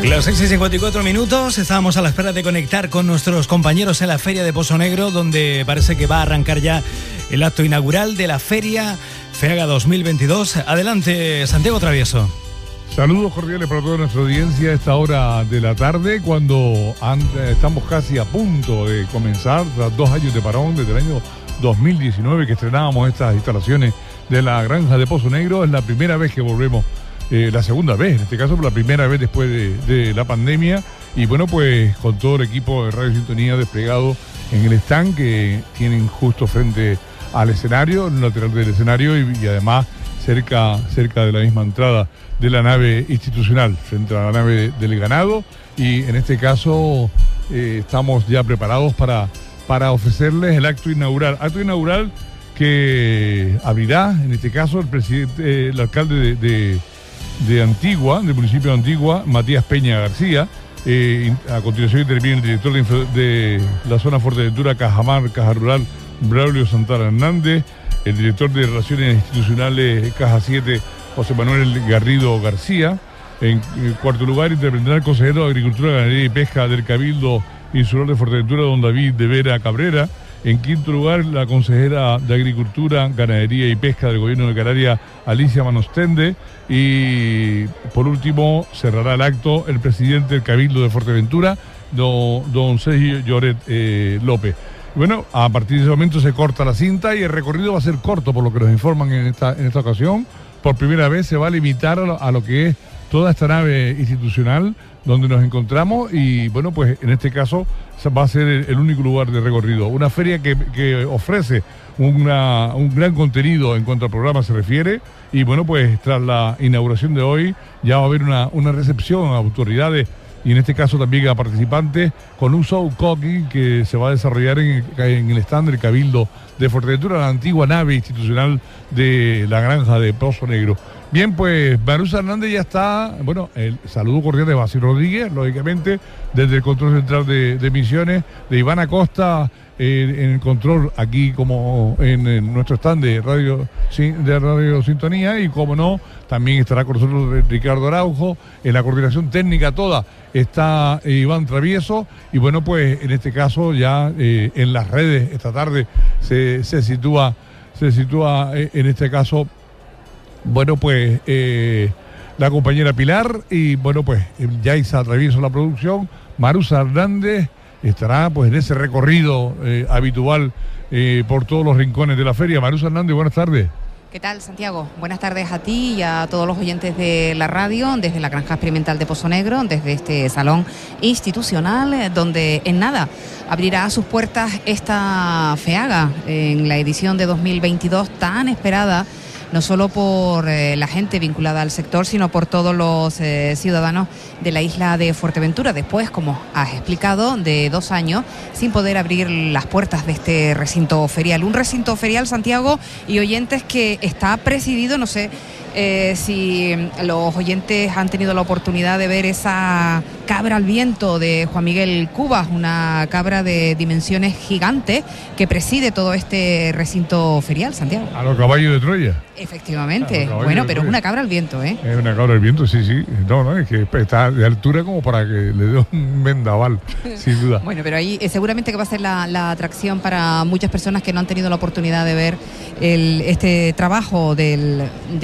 Las 6:54, estábamos a la espera de conectar con nuestros compañeros en la Feria de Pozo Negro, donde parece que va a arrancar ya el acto inaugural de la Feria FEAGA 2022. Adelante, Santiago Travieso. Saludos cordiales para toda nuestra audiencia a esta hora de la tarde, cuando estamos casi a punto de comenzar, tras 2 años de parón, desde el año 2019 que estrenábamos estas instalaciones de la granja de Pozo Negro. Es la primera vez que volvemos, la segunda vez, en este caso, por la primera vez después de la pandemia. Y bueno, pues con todo el equipo de Radio Sintonía desplegado en el stand que tienen justo frente al escenario, en el lateral del escenario y además cerca de la misma entrada de la nave institucional, frente a la nave del ganado. Y en este caso estamos ya preparados para ofrecerles el acto inaugural que abrirá, en este caso, el alcalde de Antigua, del municipio de Antigua, Matías Peña García. A continuación interviene el director de la zona Fuerteventura, Cajamar, Caja Rural, Braulio Santana Hernández, el director de Relaciones Institucionales, Caja 7, José Manuel Garrido García. En cuarto lugar intervendrá el consejero de Agricultura, Ganadería y Pesca del Cabildo Insular de Fuerteventura, don David de Vera Cabrera. En quinto lugar, la consejera de Agricultura, Ganadería y Pesca del Gobierno de Canarias, Alicia Manostende. Y por último, cerrará el acto el presidente del Cabildo de Fuerteventura, don Sergio Lloret López. Bueno, a partir de ese momento se corta la cinta y el recorrido va a ser corto, por lo que nos informan en esta ocasión. Por primera vez se va a limitar a lo que es toda esta nave institucional donde nos encontramos, y bueno, pues en este caso va a ser el único lugar de recorrido. Una feria que ofrece un gran contenido en cuanto al programa se refiere, y bueno, pues tras la inauguración de hoy ya va a haber una recepción a autoridades y en este caso también a participantes, con un show cooking que se va a desarrollar en el stand del Cabildo de Fuerteventura, la antigua nave institucional de la granja de Pozo Negro. Bien, pues Marusa Hernández ya está. Bueno, el saludo cordial de Basil Rodríguez, lógicamente, desde el control central de Misiones, de Iván Acosta en el control aquí como en nuestro stand de Radio Sintonía, y como no, también estará con nosotros Ricardo Araujo. En la coordinación técnica toda está Iván Travieso, y bueno, pues en este caso ya en las redes esta tarde se sitúa en este caso, bueno, pues la compañera Pilar, y bueno, pues Yaisa Travieso la producción. Marusa Hernández estará pues en ese recorrido habitual por todos los rincones de la feria. Marusa Hernández, buenas tardes. ¿Qué tal, Santiago? Buenas tardes a ti y a todos los oyentes de la radio, desde la Granja Experimental de Pozo Negro, desde este salón institucional, donde en nada abrirá sus puertas esta FEAGA en la edición de 2022 tan esperada, no solo por la gente vinculada al sector, sino por todos los ciudadanos de la isla de Fuerteventura, después, como has explicado, de 2 años sin poder abrir las puertas de este recinto ferial. Un recinto ferial, Santiago y oyentes, que está presidido, no sé si los oyentes han tenido la oportunidad de ver esa cabra al viento de Juan Miguel Cubas, una cabra de dimensiones gigantes que preside todo este recinto ferial, Santiago. A los caballos de Troya. Efectivamente. Bueno, pero es una cabra al viento, ¿eh? Es una cabra al viento, sí. No, es que está de altura como para que le dé un vendaval, sin duda. Bueno, pero ahí seguramente que va a ser la atracción para muchas personas que no han tenido la oportunidad de ver este trabajo del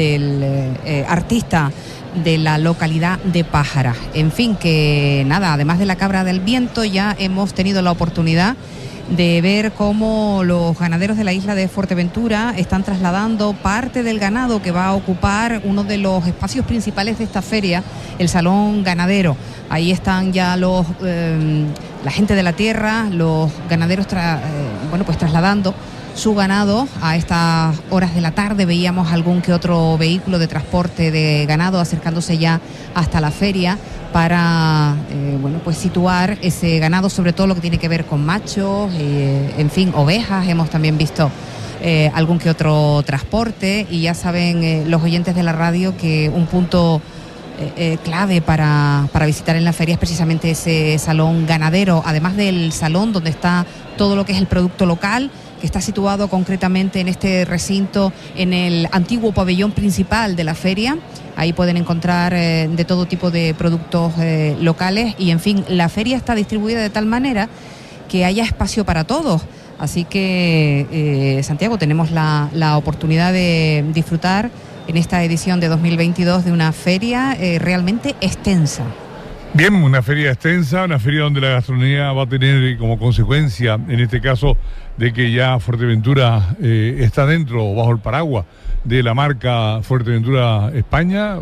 artista de la localidad de Pájara. En fin, que nada, además de la cabra del viento, ya hemos tenido la oportunidad de ver cómo los ganaderos de la isla de Fuerteventura están trasladando parte del ganado que va a ocupar uno de los espacios principales de esta feria, el Salón Ganadero. Ahí están ya la gente de la tierra, los ganaderos trasladando su ganado. A estas horas de la tarde veíamos algún que otro vehículo de transporte de ganado acercándose ya hasta la feria para situar ese ganado, sobre todo lo que tiene que ver con machos, en fin, ovejas. Hemos también visto algún que otro transporte, y ya saben los oyentes de la radio que un punto clave para visitar en la feria es precisamente ese salón ganadero, además del salón donde está todo lo que es el producto local, que está situado concretamente en este recinto, en el antiguo pabellón principal de la feria. Ahí pueden encontrar de todo tipo de productos locales y, en fin, la feria está distribuida de tal manera que haya espacio para todos. Así que, Santiago, tenemos la oportunidad de disfrutar en esta edición de 2022 de una feria realmente extensa. Bien, una feria extensa, una feria donde la gastronomía va a tener como consecuencia, en este caso, de que ya Fuerteventura está dentro, bajo el paraguas de la marca Fuerteventura España,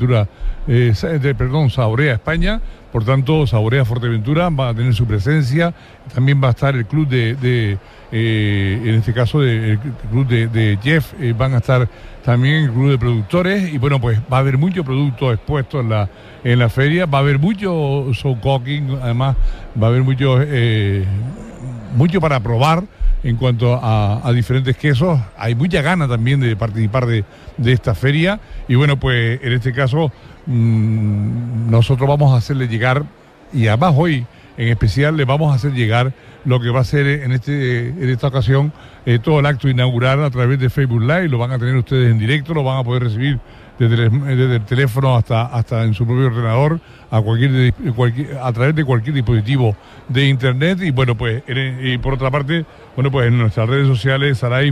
Saborea España. Por tanto, Saborea Fuerteventura va a tener su presencia. También va a estar el club en este caso, el club de Jeff, van a estar también el club de productores. Y bueno, pues va a haber muchos productos expuestos en la feria. Va a haber mucho show cooking, además va a haber mucho para probar en cuanto a diferentes quesos. Hay mucha gana también de participar de esta feria. Y bueno, pues en este caso nosotros vamos a hacerle llegar, y además hoy en especial le vamos a hacer llegar lo que va a ser en esta ocasión todo el acto inaugural a través de Facebook Live. Lo van a tener ustedes en directo, lo van a poder recibir desde el teléfono hasta en su propio ordenador, a través de cualquier dispositivo de internet. Y bueno, pues y por otra parte, bueno, pues en nuestras redes sociales, Saray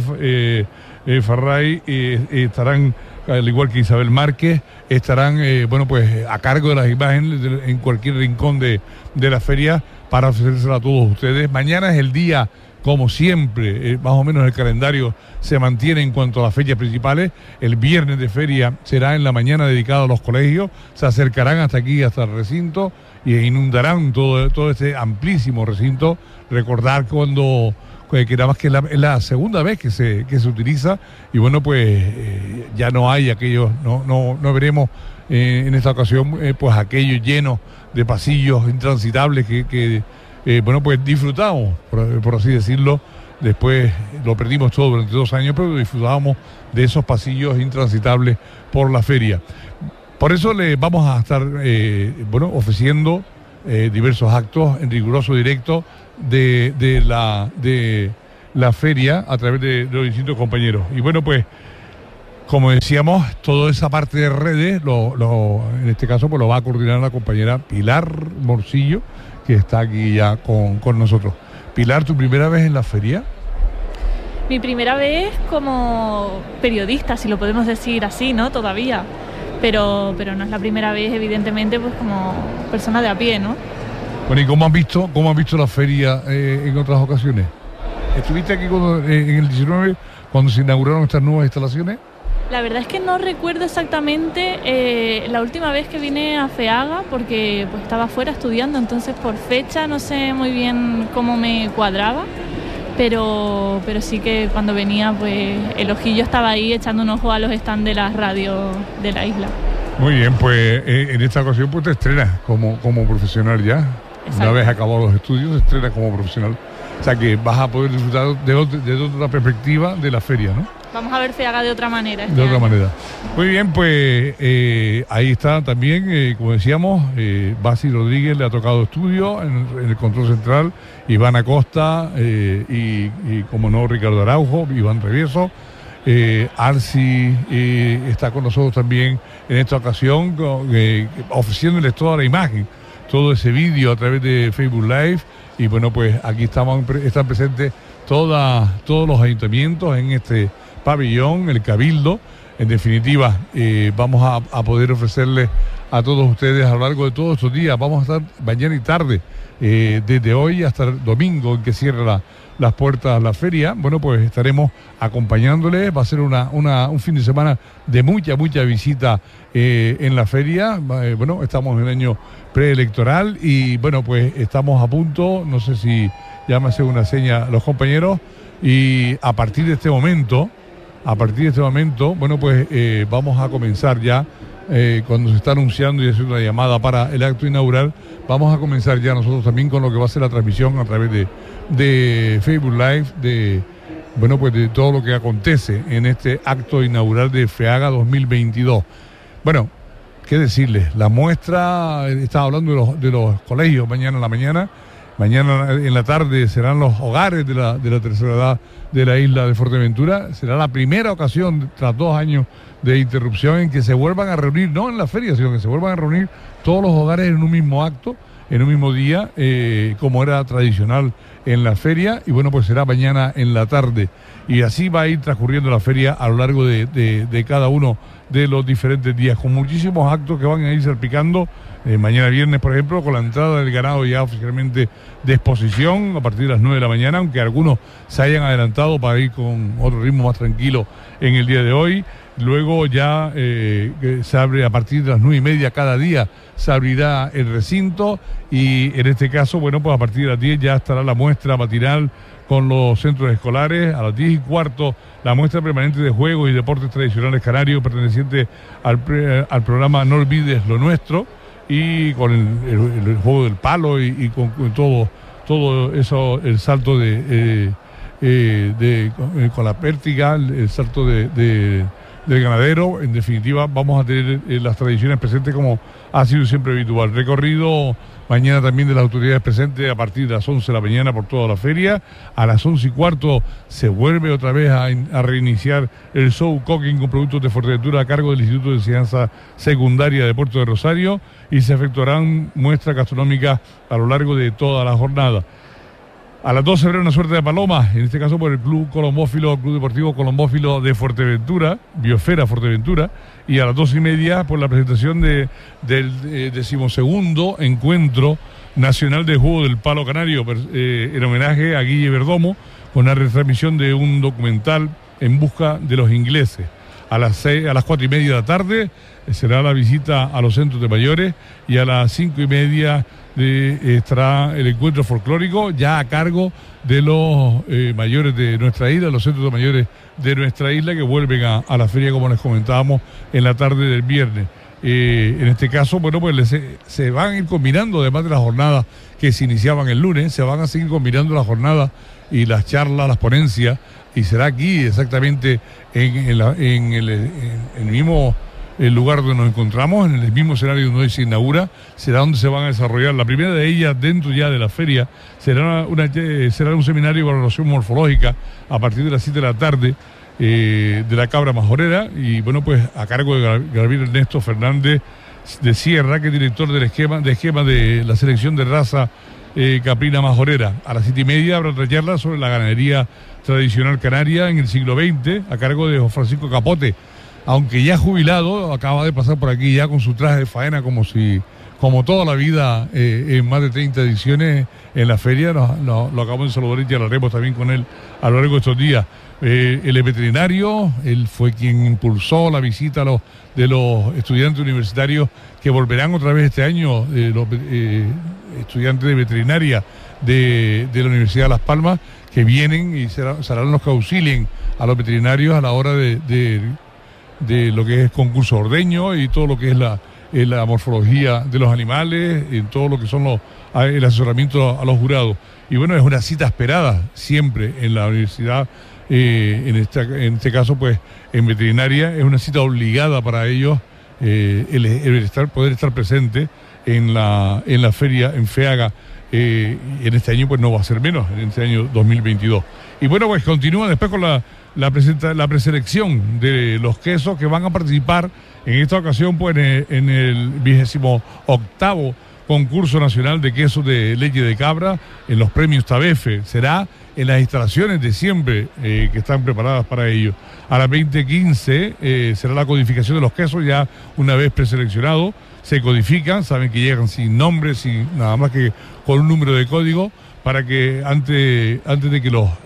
Farray estarán, al igual que Isabel Márquez, estarán bueno, pues a cargo de las imágenes en cualquier rincón de la feria para ofrecérsela a todos ustedes. Mañana es el día, como siempre, más o menos el calendario se mantiene en cuanto a las fechas principales. El viernes de feria será en la mañana dedicado a los colegios. Se acercarán hasta aquí, hasta el recinto, y inundarán todo este amplísimo recinto. Recordar que nada más que es la segunda vez que se utiliza, y bueno, pues ya no hay aquellos, no veremos en esta ocasión pues aquello lleno de pasillos intransitables que bueno, pues disfrutamos, por así decirlo. Después lo perdimos todo durante 2 años, pero disfrutábamos de esos pasillos intransitables por la feria. Por eso le vamos a estar bueno, ofreciendo diversos actos en riguroso directo de la feria a través de los distintos compañeros. Y bueno, pues como decíamos, toda esa parte de redes, en este caso, pues lo va a coordinar la compañera Pilar Morcillo, que está aquí ya con nosotros. Pilar, ¿tu primera vez en la feria? Mi primera vez como periodista, si lo podemos decir así, ¿no? Todavía. Pero no es la primera vez, evidentemente, pues como persona de a pie, ¿no? Bueno, ¿y cómo has visto la feria en otras ocasiones? ¿Estuviste aquí en el 19 cuando se inauguraron estas nuevas instalaciones? La verdad es que no recuerdo exactamente la última vez que vine a FEAGA, porque pues estaba fuera estudiando, entonces por fecha no sé muy bien cómo me cuadraba, pero sí que cuando venía pues el ojillo estaba ahí echando un ojo a los stands de las radios de la isla. Muy bien, pues en esta ocasión pues te estrenas como profesional ya. Exacto. Una vez acabados los estudios, te estrenas como profesional. O sea que vas a poder disfrutar de otra perspectiva de la feria, ¿no? Vamos a ver FEAGA de otra manera. De otra manera. Muy bien, pues ahí está también, como decíamos, Basi Rodríguez le ha tocado estudio en el control central, Iván Acosta y como no, Ricardo Araujo, Iván Revieso. Arsi está con nosotros también en esta ocasión, ofreciéndoles toda la imagen, todo ese vídeo a través de Facebook Live. Y bueno, pues aquí están presentes todos los ayuntamientos en este pabellón, el Cabildo. En definitiva, vamos a poder ofrecerles a todos ustedes a lo largo de todos estos días. Vamos a estar mañana y tarde, desde hoy hasta el domingo en que cierra las puertas la feria. Bueno, pues estaremos acompañándoles. Va a ser un fin de semana de mucha visita en la feria. Bueno, estamos en el año preelectoral y bueno, pues estamos a punto, no sé si ya me hacen una seña los compañeros, y a partir de este momento, bueno, pues vamos a comenzar ya, cuando se está anunciando y haciendo una llamada para el acto inaugural, vamos a comenzar ya nosotros también con lo que va a ser la transmisión a través de Facebook Live, bueno, pues de todo lo que acontece en este acto inaugural de FEAGA 2022. Bueno, ¿qué decirles? La muestra, estaba hablando de los colegios mañana en la mañana. Mañana en la tarde serán los hogares de la tercera edad de la isla de Fuerteventura. Será la primera ocasión, tras 2 años de interrupción, en que se vuelvan a reunir, no en la feria, sino que se vuelvan a reunir todos los hogares en un mismo acto, en un mismo día, como era tradicional en la feria. Y bueno, pues será mañana en la tarde. Y así va a ir transcurriendo la feria a lo largo de cada uno de los diferentes días, con muchísimos actos que van a ir salpicando. Mañana viernes, por ejemplo, con la entrada del ganado ya oficialmente de exposición a partir de las 9 de la mañana, aunque algunos se hayan adelantado para ir con otro ritmo más tranquilo en el día de hoy. Luego ya se abre a partir de las 9:30 cada día, se abrirá el recinto, y en este caso, bueno, pues a partir de las 10 ya estará la muestra matinal con los centros escolares. A las 10:15 la muestra permanente de juegos y deportes tradicionales canarios perteneciente al programa No Olvides Lo Nuestro, y con el juego del palo y con todo eso, el salto con la pértiga, el salto del ganadero. En definitiva, vamos a tener las tradiciones presentes como ha sido siempre habitual. Recorrido mañana también de las autoridades presentes a partir de las 11 de la mañana por toda la feria. A las 11:15 se vuelve otra vez a reiniciar el show cooking con productos de Fuerteventura a cargo del Instituto de Enseñanza Secundaria de Puerto de Rosario, y se efectuarán muestras gastronómicas a lo largo de toda la jornada. A las 12 habrá una suerte de paloma, en este caso por el Club Deportivo Colombófilo de Fuerteventura, Biosfera Fuerteventura, y a las 12:30 por la presentación del 12º Encuentro Nacional de Juego del Palo Canario, en homenaje a Guille Verdomo, con la retransmisión de un documental En busca de los ingleses. A las 4:30 de la tarde será la visita a los centros de mayores, y a las 5:30 estará el encuentro folclórico ya a cargo de los mayores de nuestra isla, los centros de mayores de nuestra isla, que vuelven a la feria, como les comentábamos, en la tarde del viernes. En este caso, bueno, pues se van a ir combinando, además de las jornadas que se iniciaban el lunes, se van a seguir combinando las jornadas y las charlas, las ponencias, y será aquí exactamente en el mismo lugar donde nos encontramos, en el mismo escenario donde hoy se inaugura, será donde se van a desarrollar. La primera de ellas, dentro ya de la feria, será un seminario de valoración morfológica a partir de las 7 de la tarde, de la cabra majorera, y bueno, pues a cargo de Gabriel Ernesto Fernández de Sierra, que es director del esquema de la selección de raza caprina majorera. A las 7:30 habrá otra charla sobre la ganadería tradicional canaria en el siglo XX, a cargo de José Francisco Capote, aunque ya jubilado, acaba de pasar por aquí ya con su traje de faena, como toda la vida, en más de 30 ediciones en la feria. Lo acabamos de saludar y hablaremos también con él a lo largo de estos días. Él es veterinario, él fue quien impulsó la visita de los estudiantes universitarios que volverán otra vez este año, los estudiantes de veterinaria de la Universidad de Las Palmas, que vienen y serán los que auxilien a los veterinarios a la hora de lo que es concurso ordeño y todo lo que es la morfología de los animales, y todo lo que son el asesoramiento a los jurados. Y bueno, es una cita esperada siempre en la universidad, en este caso pues en veterinaria, es una cita obligada para ellos, poder estar presente en la feria en FEAGA. En este año pues no va a ser menos, en este año 2022. Y bueno, pues continúa después con la preselección de los quesos que van a participar en esta ocasión pues en el 28º concurso nacional de quesos de leche de cabra, en los premios Tabefe. Será en las instalaciones de siempre que están preparadas para ello. A las 20:15 será la codificación de los quesos, ya una vez preseleccionados se codifican, saben que llegan sin nombres, sin nada más que con un número de código, para que antes de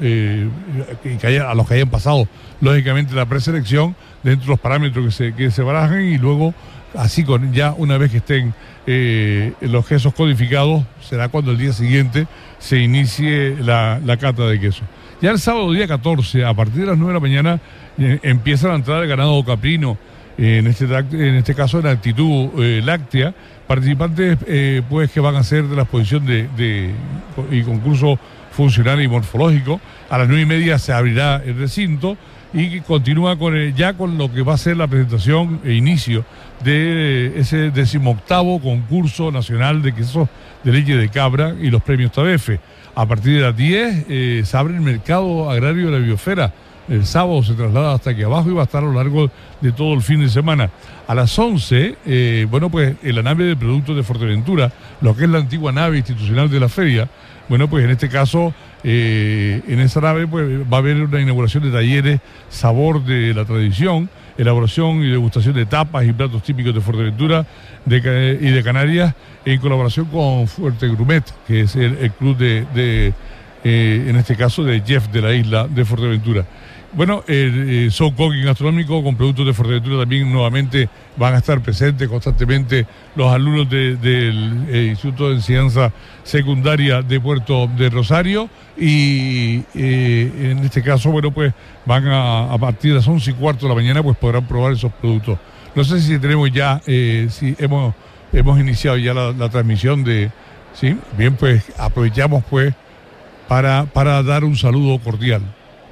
que a los que hayan pasado lógicamente la preselección, dentro de los parámetros que se barajan, y luego así ya una vez que estén los quesos codificados, será cuando el día siguiente se inicie la cata de queso. Ya el sábado día 14, a partir de las 9 de la mañana, empieza la entrada del ganado caprino, en este caso en actitud láctea. Participantes pues que van a ser de la exposición y concurso funcional y morfológico. A las 9:30 se abrirá el recinto, y continúa ya con lo que va a ser la presentación e inicio de ese 18º concurso nacional de quesos de leche de cabra y los premios Tabefe. A partir de las 10 se abre el mercado agrario de la biosfera. El sábado se traslada hasta aquí abajo y va a estar a lo largo de todo el fin de semana. A las 11, bueno, pues en la nave de productos de Fuerteventura, lo que es la antigua nave institucional de la feria, bueno, pues en este caso, en esa nave pues va a haber una inauguración de talleres, sabor de la tradición, elaboración y degustación de tapas y platos típicos de Fuerteventura y de Canarias, en colaboración con Fuerte Grumet, que es el club en este caso, de Jeff de la isla de Fuerteventura. Bueno, el show cooking gastronómico con productos de Fuerteventura también nuevamente van a estar presentes constantemente los alumnos del Instituto de Enseñanza Secundaria de Puerto de Rosario y en este caso, bueno, pues van a partir de las 11:15 de la mañana pues podrán probar esos productos. No sé si tenemos ya, si hemos iniciado ya la transmisión de... Sí, bien, pues aprovechamos pues para dar un saludo cordial.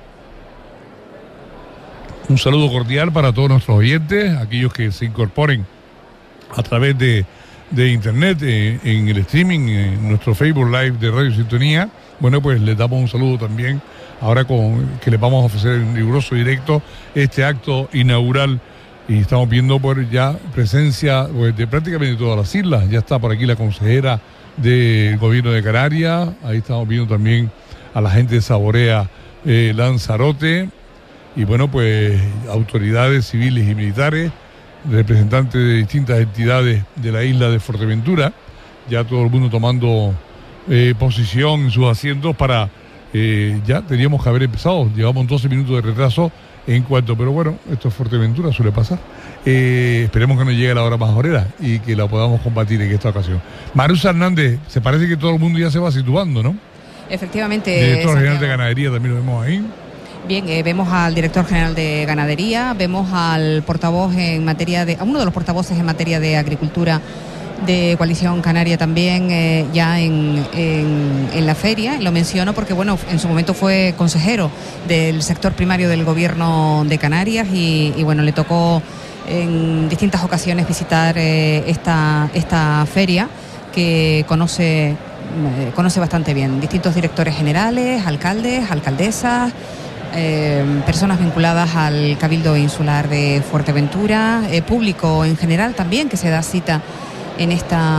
Un saludo cordial para todos nuestros oyentes, aquellos que se incorporen a través de internet, en el streaming, en nuestro Facebook Live de Radio Sintonía. Bueno, pues les damos un saludo también, ahora que les vamos a ofrecer en riguroso directo este acto inaugural. Y estamos viendo por ya presencia pues, de prácticamente todas las islas. Ya está por aquí la consejera del gobierno de Canarias. Ahí estamos viendo también a la gente de Saborea Lanzarote. Y bueno, pues autoridades civiles y militares, representantes de distintas entidades de la isla de Fuerteventura, ya todo el mundo tomando posición en sus asientos para, ya teníamos que haber empezado, llevamos 12 minutos de retraso pero bueno, esto es Fuerteventura, suele pasar. Esperemos que nos llegue la hora más horera y que la podamos combatir en esta ocasión. Marusa Hernández, se parece que todo el mundo ya se va situando, ¿no? Efectivamente. Director general de Ganadería también lo vemos ahí. Bien, vemos al director general de Ganadería, vemos al portavoz a uno de los portavoces en materia de agricultura de Coalición Canaria también ya en la feria. Lo menciono porque, bueno, en su momento fue consejero del sector primario del gobierno de Canarias y bueno, le tocó en distintas ocasiones visitar esta feria que conoce bastante bien. Distintos directores generales, alcaldes, alcaldesas, personas vinculadas al Cabildo Insular de Fuerteventura, público en general también que se da cita en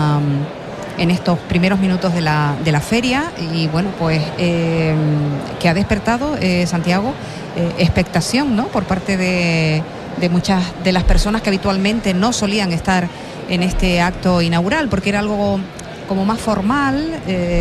estos primeros minutos de la feria y bueno, pues que ha despertado, Santiago, expectación, ¿no?, por parte de muchas de las personas que habitualmente no solían estar en este acto inaugural, porque era algo como más formal,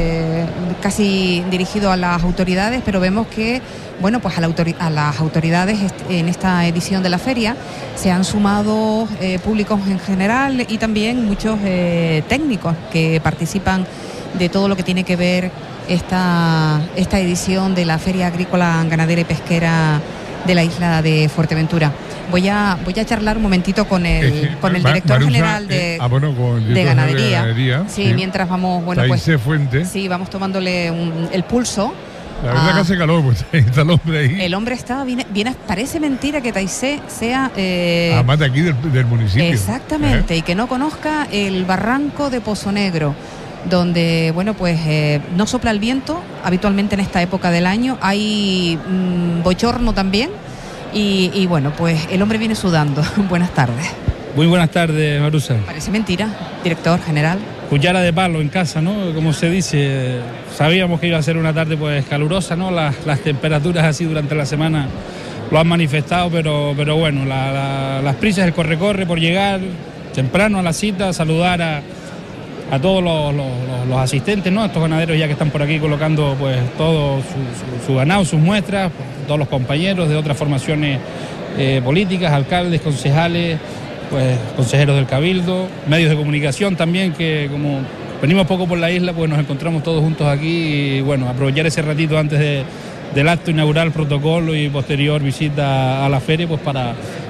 casi dirigido a las autoridades, pero vemos que, bueno, pues a las autoridades en esta edición de la feria se han sumado públicos en general y también muchos técnicos que participan de todo lo que tiene que ver esta edición de la Feria Agrícola, Ganadera y Pesquera de la isla de Fuerteventura. Voy a charlar un momentito con el director general de Ganadería. Sí, mientras vamos, bueno, pues Fuente. Sí, vamos tomándole el pulso. La verdad que hace calor, pues está el hombre ahí. El hombre viene, parece mentira que Taizé sea... además de aquí del municipio. Exactamente, y que no conozca el barranco de Pozo Negro, donde, bueno, pues no sopla el viento habitualmente en esta época del año, hay bochorno también, y bueno, pues el hombre viene sudando. Buenas tardes. Muy buenas tardes, Marusa. Parece mentira, director general. Cuchara de palo en casa, ¿no? Como se dice, sabíamos que iba a ser una tarde pues calurosa, ¿no? Las temperaturas así durante la semana lo han manifestado, pero bueno, las prisas, el corre-corre por llegar temprano a la cita, saludar a todos los asistentes, ¿no? Estos ganaderos ya que están por aquí colocando pues todo su ganado, sus muestras, pues, todos los compañeros de otras formaciones políticas, alcaldes, concejales, pues consejeros del Cabildo, medios de comunicación también, que como venimos poco por la isla, pues nos encontramos todos juntos aquí y bueno, aprovechar ese ratito antes del acto inaugural, protocolo y posterior visita a la feria, pues para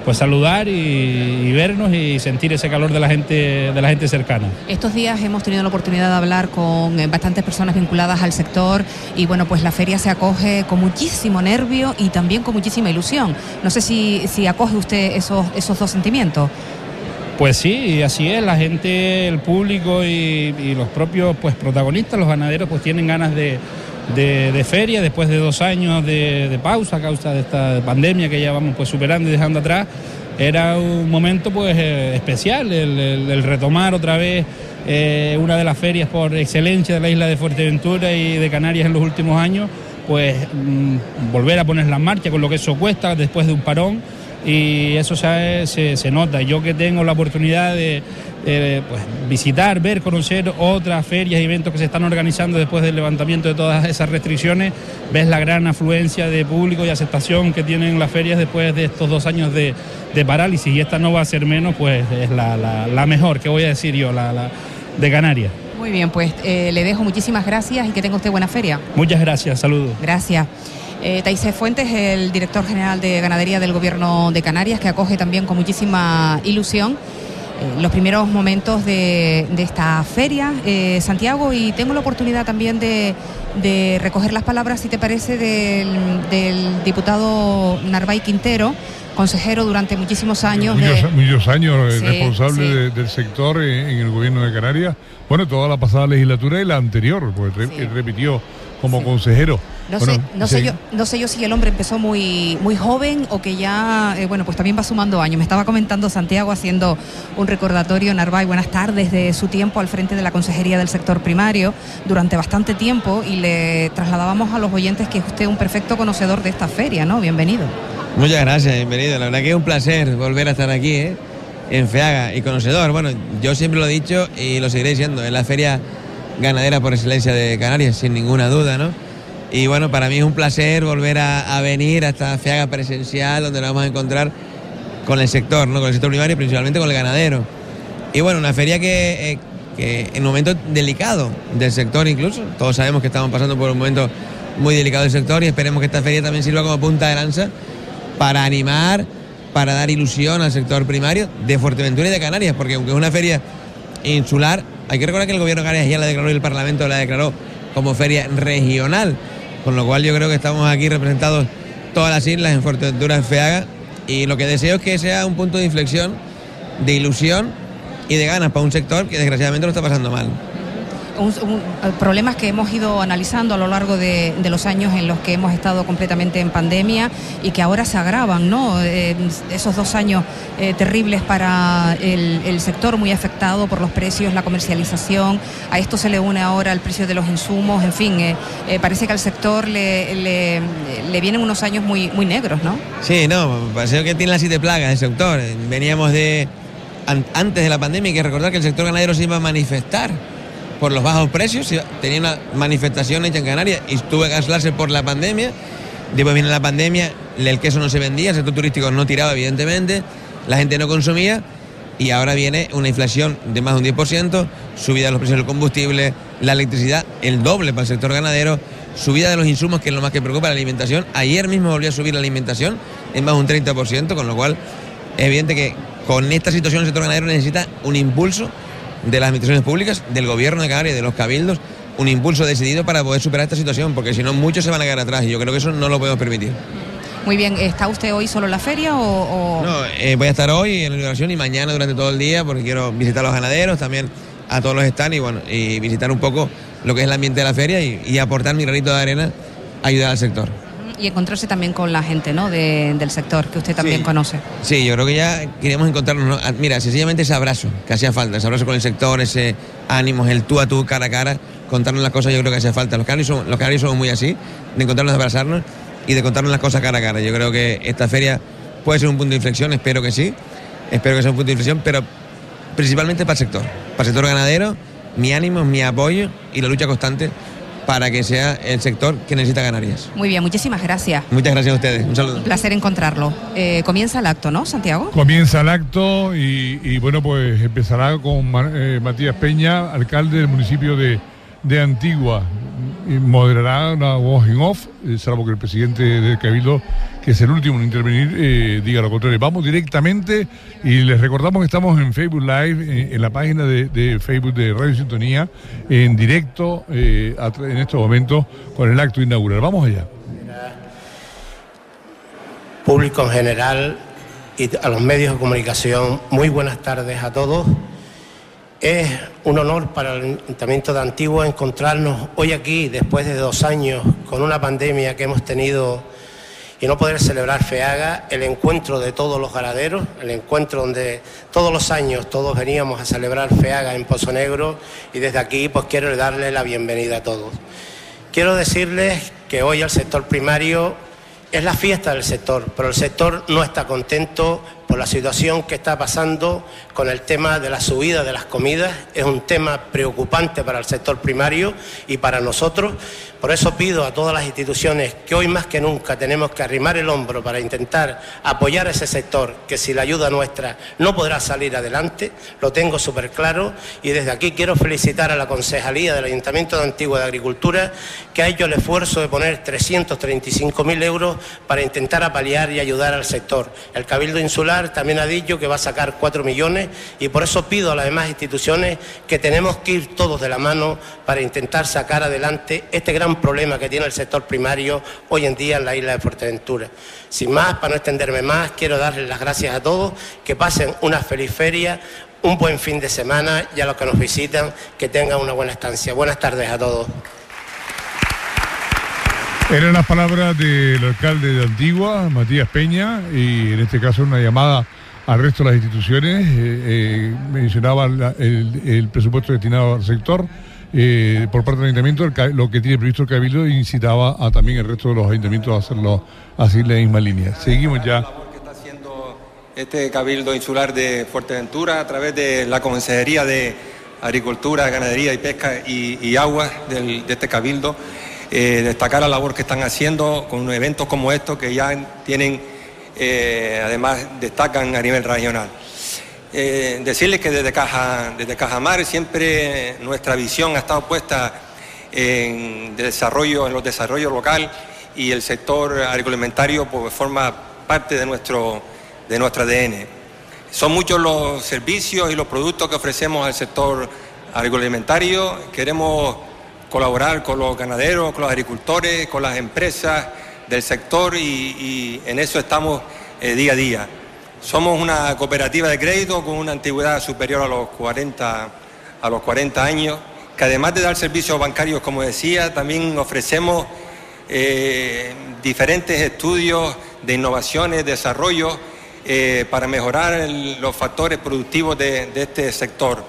pues saludar y vernos y sentir ese calor de la gente cercana. Estos días hemos tenido la oportunidad de hablar con bastantes personas vinculadas al sector y bueno, pues la feria se acoge con muchísimo nervio y también con muchísima ilusión. No sé si acoge usted esos dos sentimientos. Pues sí, así es, la gente, el público y los propios pues protagonistas, los ganaderos, pues tienen ganas de feria después de 2 años de pausa a causa de esta pandemia que ya vamos pues superando y dejando atrás. Era un momento pues especial el retomar otra vez una de las ferias por excelencia de la isla de Fuerteventura y de Canarias en los últimos años, pues volver a ponerla en marcha con lo que eso cuesta después de un parón, y eso se nota. Yo que tengo la oportunidad de pues, visitar, ver, conocer otras ferias y eventos que se están organizando después del levantamiento de todas esas restricciones, ves la gran afluencia de público y aceptación que tienen las ferias después de estos 2 años de parálisis, y esta no va a ser menos, pues es la mejor, que voy a decir yo, la de Canarias. Muy bien, pues le dejo muchísimas gracias y que tenga usted buena feria. Muchas gracias, saludos. Gracias. Taisés Fuentes, el director general de Ganadería del Gobierno de Canarias, que acoge también con muchísima ilusión los primeros momentos de esta feria, Santiago, y tengo la oportunidad también de recoger las palabras, si te parece, del diputado Narváez Quintero, consejero durante muchísimos años. Muchos años Sí, responsable sí. del sector en el gobierno de Canarias. Bueno, toda la pasada legislatura y la anterior, pues repitió como consejero. No sé yo si el hombre empezó muy joven o que ya, pues también va sumando años. Me estaba comentando Santiago, haciendo un recordatorio, Narváez, buenas tardes, de su tiempo al frente de la Consejería del Sector Primario durante bastante tiempo, y le trasladábamos a los oyentes que es usted un perfecto conocedor de esta feria, ¿no? Bienvenido. Muchas gracias, bienvenido. La verdad que es un placer volver a estar aquí, en FEAGA, y conocedor. Bueno, yo siempre lo he dicho y lo seguiré diciendo, es la feria ganadera por excelencia de Canarias, sin ninguna duda, ¿no? Y bueno, para mí es un placer volver a venir a esta FEAGA presencial, donde nos vamos a encontrar con el sector, ¿no? Con el sector primario y principalmente con el ganadero. Y bueno, una feria que en un momento delicado del sector incluso, todos sabemos que estamos pasando por un momento muy delicado del sector, y esperemos que esta feria también sirva como punta de lanza para animar, para dar ilusión al sector primario de Fuerteventura y de Canarias, porque aunque es una feria insular, hay que recordar que el gobierno de Canarias ya la declaró y el Parlamento la declaró como feria regional, con lo cual yo creo que estamos aquí representados todas las islas en Fuerteventura, en FEAGA, y lo que deseo es que sea un punto de inflexión, de ilusión y de ganas para un sector que desgraciadamente lo está pasando mal. Problemas que hemos ido analizando a lo largo de los años en los que hemos estado completamente en pandemia y que ahora se agravan, ¿no? Esos 2 años terribles para el sector, muy afectado por los precios, la comercialización. A esto se le une ahora el precio de los insumos. En fin, parece que al sector le vienen unos años muy negros, ¿no? Sí, no, parece que tiene las 7 plagas del sector. Veníamos antes de la pandemia, hay que recordar que el sector ganadero se iba a manifestar por los bajos precios, tenía una manifestación hecha en Canarias y tuvo que cancelarse por la pandemia. Después viene la pandemia, el queso no se vendía, el sector turístico no tiraba, evidentemente, la gente no consumía, y ahora viene una inflación de más de un 10%, subida de los precios del combustible, la electricidad, el doble para el sector ganadero, subida de los insumos, que es lo más que preocupa, la alimentación. Ayer mismo volvió a subir la alimentación en más de un 30%, con lo cual es evidente que con esta situación el sector ganadero necesita un impulso de las administraciones públicas, del gobierno de Canarias, de los cabildos, un impulso decidido para poder superar esta situación, porque si no muchos se van a quedar atrás, y yo creo que eso no lo podemos permitir. Muy bien, ¿está usted hoy solo en la feria o...? No, voy a estar hoy en la inauguración y mañana durante todo el día, porque quiero visitar a los ganaderos, también a todos los stands, y visitar un poco lo que es el ambiente de la feria y aportar mi granito de arena a ayudar al sector. Y encontrarse también con la gente, ¿no? del sector, que usted también conoce. Sí, yo creo que ya queríamos encontrarnos, ¿no? Mira, sencillamente ese abrazo que hacía falta, ese abrazo con el sector, ese ánimo, el tú a tú, cara a cara, contarnos las cosas, yo creo que hacía falta. Los canarios somos muy así, de encontrarnos, de abrazarnos y de contarnos las cosas cara a cara. Yo creo que esta feria puede ser un punto de inflexión, espero que sí, espero que sea un punto de inflexión, pero principalmente para el sector ganadero, mi ánimo, mi apoyo y la lucha constante para que sea el sector que necesita Canarias. Muy bien, muchísimas gracias. Muchas gracias a ustedes, un saludo. Un placer encontrarlo. Comienza el acto, ¿no, Santiago? Comienza el acto y bueno, pues empezará con Matías Peña, alcalde del municipio de Antigua. moderará una voz en off, salvo que el presidente del Cabildo, que es el último en intervenir, diga lo contrario. Vamos directamente y les recordamos que estamos en Facebook Live, en la página de Facebook de Radio Sintonía, en directo en estos momentos con el acto inaugural. Vamos allá. Público en general y a los medios de comunicación, muy buenas tardes a todos. Es un honor para el Ayuntamiento de Antigua encontrarnos hoy aquí, después de 2 años, con una pandemia que hemos tenido y no poder celebrar FEAGA, el encuentro de todos los ganaderos, el encuentro donde todos los años todos veníamos a celebrar FEAGA en Pozo Negro, y desde aquí pues quiero darles la bienvenida a todos. Quiero decirles que hoy el sector primario es la fiesta del sector, pero el sector no está contento por la situación que está pasando con el tema de la subida de las comidas. Es un tema preocupante para el sector primario y para nosotros. Por eso pido a todas las instituciones que hoy más que nunca tenemos que arrimar el hombro para intentar apoyar a ese sector, que sin la ayuda nuestra no podrá salir adelante, lo tengo súper claro, y desde aquí quiero felicitar a la Concejalía del Ayuntamiento de Antigua de Agricultura, que ha hecho el esfuerzo de poner 335.000 euros para intentar paliar y ayudar al sector. El Cabildo Insular también ha dicho que va a sacar 4 millones, y por eso pido a las demás instituciones que tenemos que ir todos de la mano para intentar sacar adelante este gran problema que tiene el sector primario hoy en día en la isla de Fuerteventura. Sin más, para no extenderme más, quiero darles las gracias a todos, que pasen una feliz feria, un buen fin de semana, y a los que nos visitan, que tengan una buena estancia. Buenas tardes a todos. Eran las palabras del alcalde de Antigua, Matías Peña, y en este caso una llamada al resto de las instituciones. Mencionaba el presupuesto destinado al sector por parte del ayuntamiento, lo que tiene previsto el Cabildo, e incitaba a también el resto de los ayuntamientos a hacerlo así en la misma línea. Seguimos ya. La labor que está haciendo este Cabildo Insular de Fuerteventura a través de la Consejería de Agricultura, Ganadería y Pesca y Aguas de este Cabildo. Destacar la labor que están haciendo con eventos como estos, que ya tienen, además destacan a nivel regional. Decirles que desde Cajamar siempre nuestra visión ha estado puesta en los desarrollos local, y el sector agroalimentario pues forma parte de nuestro ADN. Son muchos los servicios y los productos que ofrecemos al sector agroalimentario. Queremos colaborar con los ganaderos, con los agricultores, con las empresas del sector, y en eso estamos día a día. Somos una cooperativa de crédito con una antigüedad superior a los 40 años, que además de dar servicios bancarios, como decía, también ofrecemos diferentes estudios de innovaciones, desarrollo, para mejorar los factores productivos de este sector.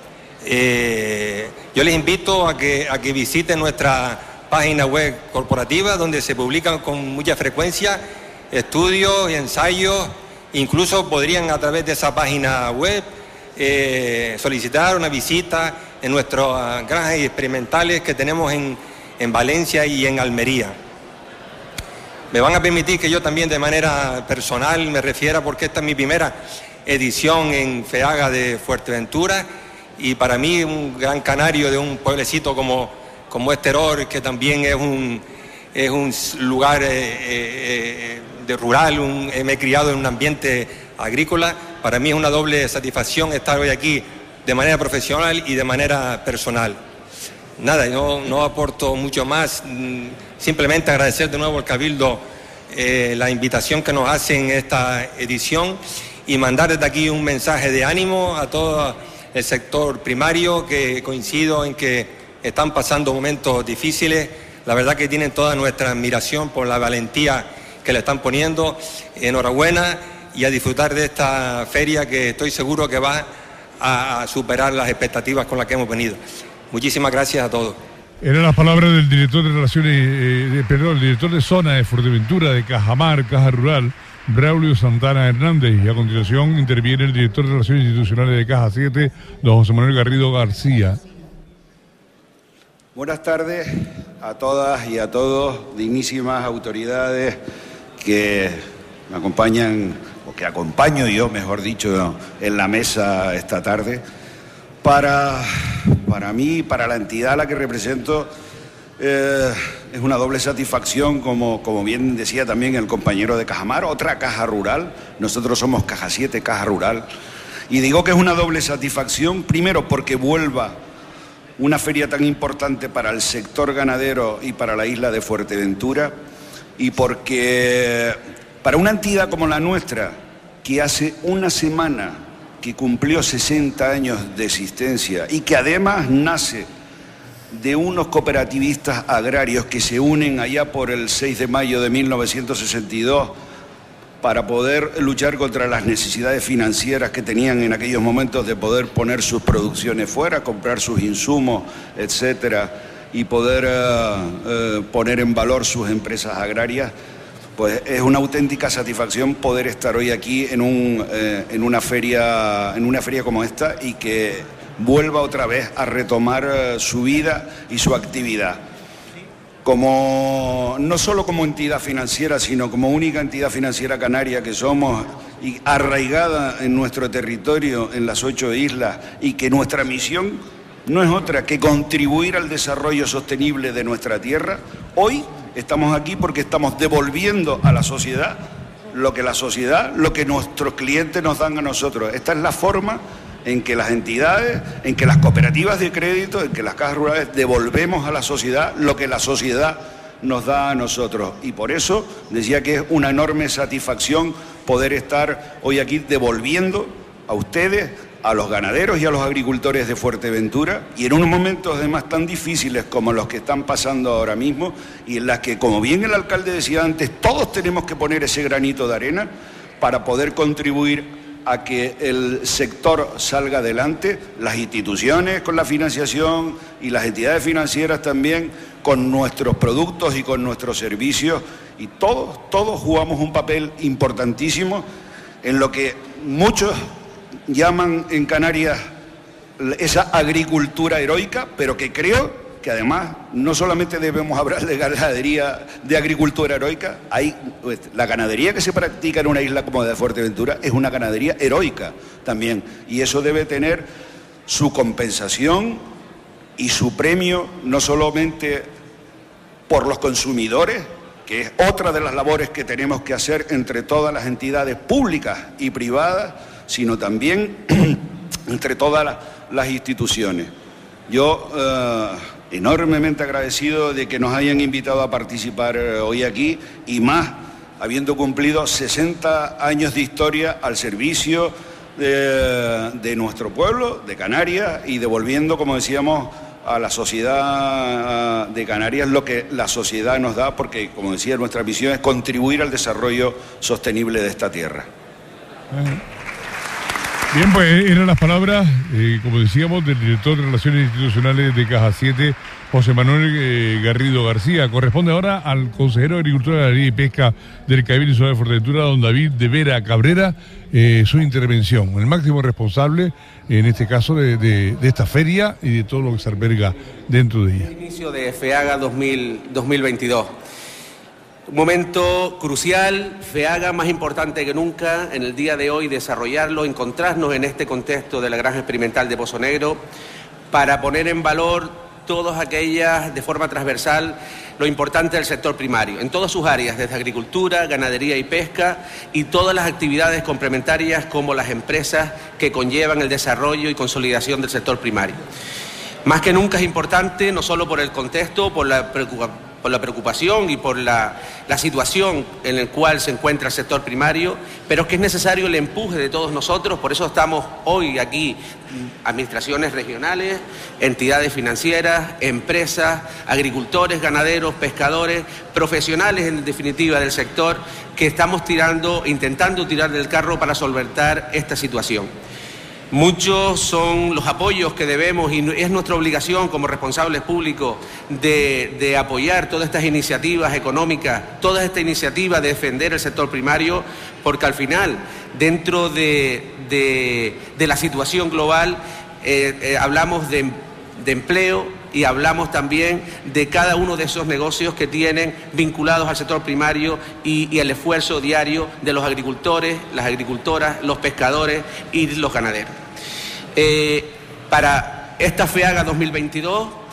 Yo les invito a que visiten nuestra página web corporativa, donde se publican con mucha frecuencia estudios y ensayos. Incluso podrían, a través de esa página web, solicitar una visita en nuestras granjas experimentales que tenemos en Valencia y en Almería. Me van a permitir que yo también, de manera personal, me refiera, porque esta es mi primera edición en FEAGA de Fuerteventura, y para mí un gran canario de un pueblecito como Esteror, que también es un lugar de rural, me he criado en un ambiente agrícola. Para mí es una doble satisfacción estar hoy aquí de manera profesional y de manera personal. Nada, yo no aporto mucho más, simplemente agradecer de nuevo al Cabildo la invitación que nos hacen en esta edición, y mandar desde aquí un mensaje de ánimo a todo el sector primario, que coincido en que están pasando momentos difíciles. La verdad que tienen toda nuestra admiración por la valentía que le están poniendo. Enhorabuena, y a disfrutar de esta feria, que estoy seguro que va a superar las expectativas con las que hemos venido. Muchísimas gracias a todos. Eran las palabras del director de relaciones, el director de zona de Fuerteventura, de Cajamar, Caja Rural, Braulio Santana Hernández, y a continuación interviene el director de relaciones institucionales de Caja 7, don José Manuel Garrido García. Buenas tardes a todas y a todos, dignísimas autoridades que me acompañan, o que acompaño yo, mejor dicho, en la mesa esta tarde. Para mí, para la entidad a la que represento, Es una doble satisfacción, como bien decía también el compañero de Cajamar, otra caja rural. Nosotros somos Caja 7, caja rural. Y digo que es una doble satisfacción, primero porque vuelva una feria tan importante para el sector ganadero y para la isla de Fuerteventura, y porque para una entidad como la nuestra, que hace una semana que cumplió 60 años de existencia y que además nace de unos cooperativistas agrarios que se unen allá por el 6 de mayo de 1962 para poder luchar contra las necesidades financieras que tenían en aquellos momentos de poder poner sus producciones fuera, comprar sus insumos, etcétera, y poder poner en valor sus empresas agrarias. Pues es una auténtica satisfacción poder estar hoy aquí en una feria como esta, y que vuelva otra vez a retomar su vida y su actividad. No solo como entidad financiera, sino como única entidad financiera canaria que somos, y arraigada en nuestro territorio, en las 8 islas, y que nuestra misión no es otra que contribuir al desarrollo sostenible de nuestra tierra. Hoy estamos aquí porque estamos devolviendo a la sociedad lo que nuestros clientes nos dan a nosotros. Esta es la forma en que las entidades, en que las cooperativas de crédito, en que las cajas rurales devolvemos a la sociedad lo que la sociedad nos da a nosotros. Y por eso decía que es una enorme satisfacción poder estar hoy aquí devolviendo a ustedes, a los ganaderos y a los agricultores de Fuerteventura, y en unos momentos además tan difíciles como los que están pasando ahora mismo, y en las que, como bien el alcalde decía antes, todos tenemos que poner ese granito de arena para poder contribuir a que el sector salga adelante, las instituciones con la financiación y las entidades financieras también con nuestros productos y con nuestros servicios, y todos jugamos un papel importantísimo en lo que muchos llaman en Canarias esa agricultura heroica, pero que creo que además no solamente debemos hablar de ganadería, de agricultura heroica, la ganadería que se practica en una isla como la de Fuerteventura es una ganadería heroica también, y eso debe tener su compensación y su premio, no solamente por los consumidores, que es otra de las labores que tenemos que hacer entre todas las entidades públicas y privadas, sino también entre todas las instituciones. Yo enormemente agradecido de que nos hayan invitado a participar hoy aquí, y más habiendo cumplido 60 años de historia al servicio de nuestro pueblo, de Canarias, y devolviendo, como decíamos, a la sociedad de Canarias lo que la sociedad nos da, porque, como decía, nuestra misión es contribuir al desarrollo sostenible de esta tierra. Bien, pues eran las palabras, como decíamos, del director de Relaciones Institucionales de Caja 7, José Manuel Garrido García. Corresponde ahora al consejero de Agricultura, Ganadería y Pesca del Cabildo Insular de Fuerteventura, don David de Vera Cabrera, su intervención, el máximo responsable, en este caso, de esta feria y de todo lo que se alberga dentro de ella. El inicio de FEAGA 2022. Un momento crucial, FEAGA más importante que nunca en el día de hoy, desarrollarlo, encontrarnos en este contexto de la Granja Experimental de Pozo Negro para poner en valor todas aquellas, de forma transversal, lo importante del sector primario, en todas sus áreas, desde agricultura, ganadería y pesca, y todas las actividades complementarias como las empresas que conllevan el desarrollo y consolidación del sector primario. Más que nunca es importante, no solo por el contexto, por la preocupación y por la situación en la cual se encuentra el sector primario, pero es que es necesario el empuje de todos nosotros. Por eso estamos hoy aquí, administraciones regionales, entidades financieras, empresas, agricultores, ganaderos, pescadores, profesionales en definitiva del sector, que estamos intentando tirar del carro para solventar esta situación. Muchos son los apoyos que debemos, y es nuestra obligación como responsables públicos de apoyar todas estas iniciativas económicas, todas estas iniciativas de defender el sector primario, porque al final, dentro de la situación global, hablamos de empleo y hablamos también de cada uno de esos negocios que tienen vinculados al sector primario y el esfuerzo diario de los agricultores, las agricultoras, los pescadores y los ganaderos. Para esta FEAGA 2022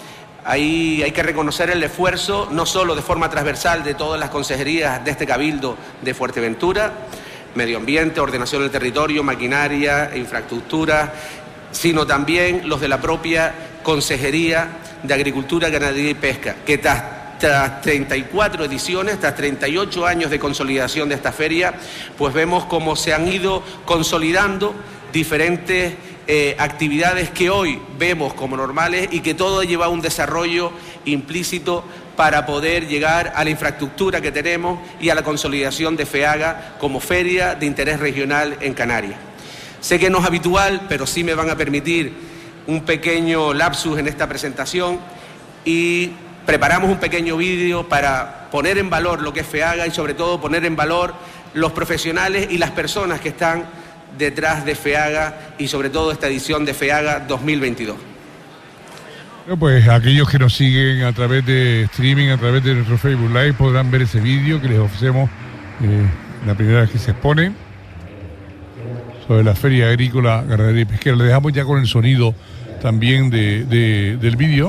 Ahí hay que reconocer el esfuerzo, no solo de forma transversal de todas las consejerías de este Cabildo de Fuerteventura, Medio Ambiente, Ordenación del Territorio, Maquinaria, Infraestructura, sino también los de la propia Consejería de Agricultura, Ganadería y Pesca, que tras 34 ediciones, tras 38 años de consolidación de esta feria, pues vemos cómo se han ido consolidando diferentes actividades que hoy vemos como normales y que todo lleva a un desarrollo implícito para poder llegar a la infraestructura que tenemos y a la consolidación de FEAGA como feria de interés regional en Canarias. Sé que no es habitual, pero sí me van a permitir un pequeño lapsus en esta presentación y preparamos un pequeño vídeo para poner en valor lo que es FEAGA y sobre todo poner en valor los profesionales y las personas que están detrás de FEAGA y sobre todo esta edición de FEAGA 2022. Bueno, pues aquellos que nos siguen a través de streaming, a través de nuestro Facebook Live, podrán ver ese vídeo que les ofrecemos la primera vez que se expone sobre la Feria Agrícola, Ganadería y Pesquera. Le dejamos ya con el sonido también del vídeo.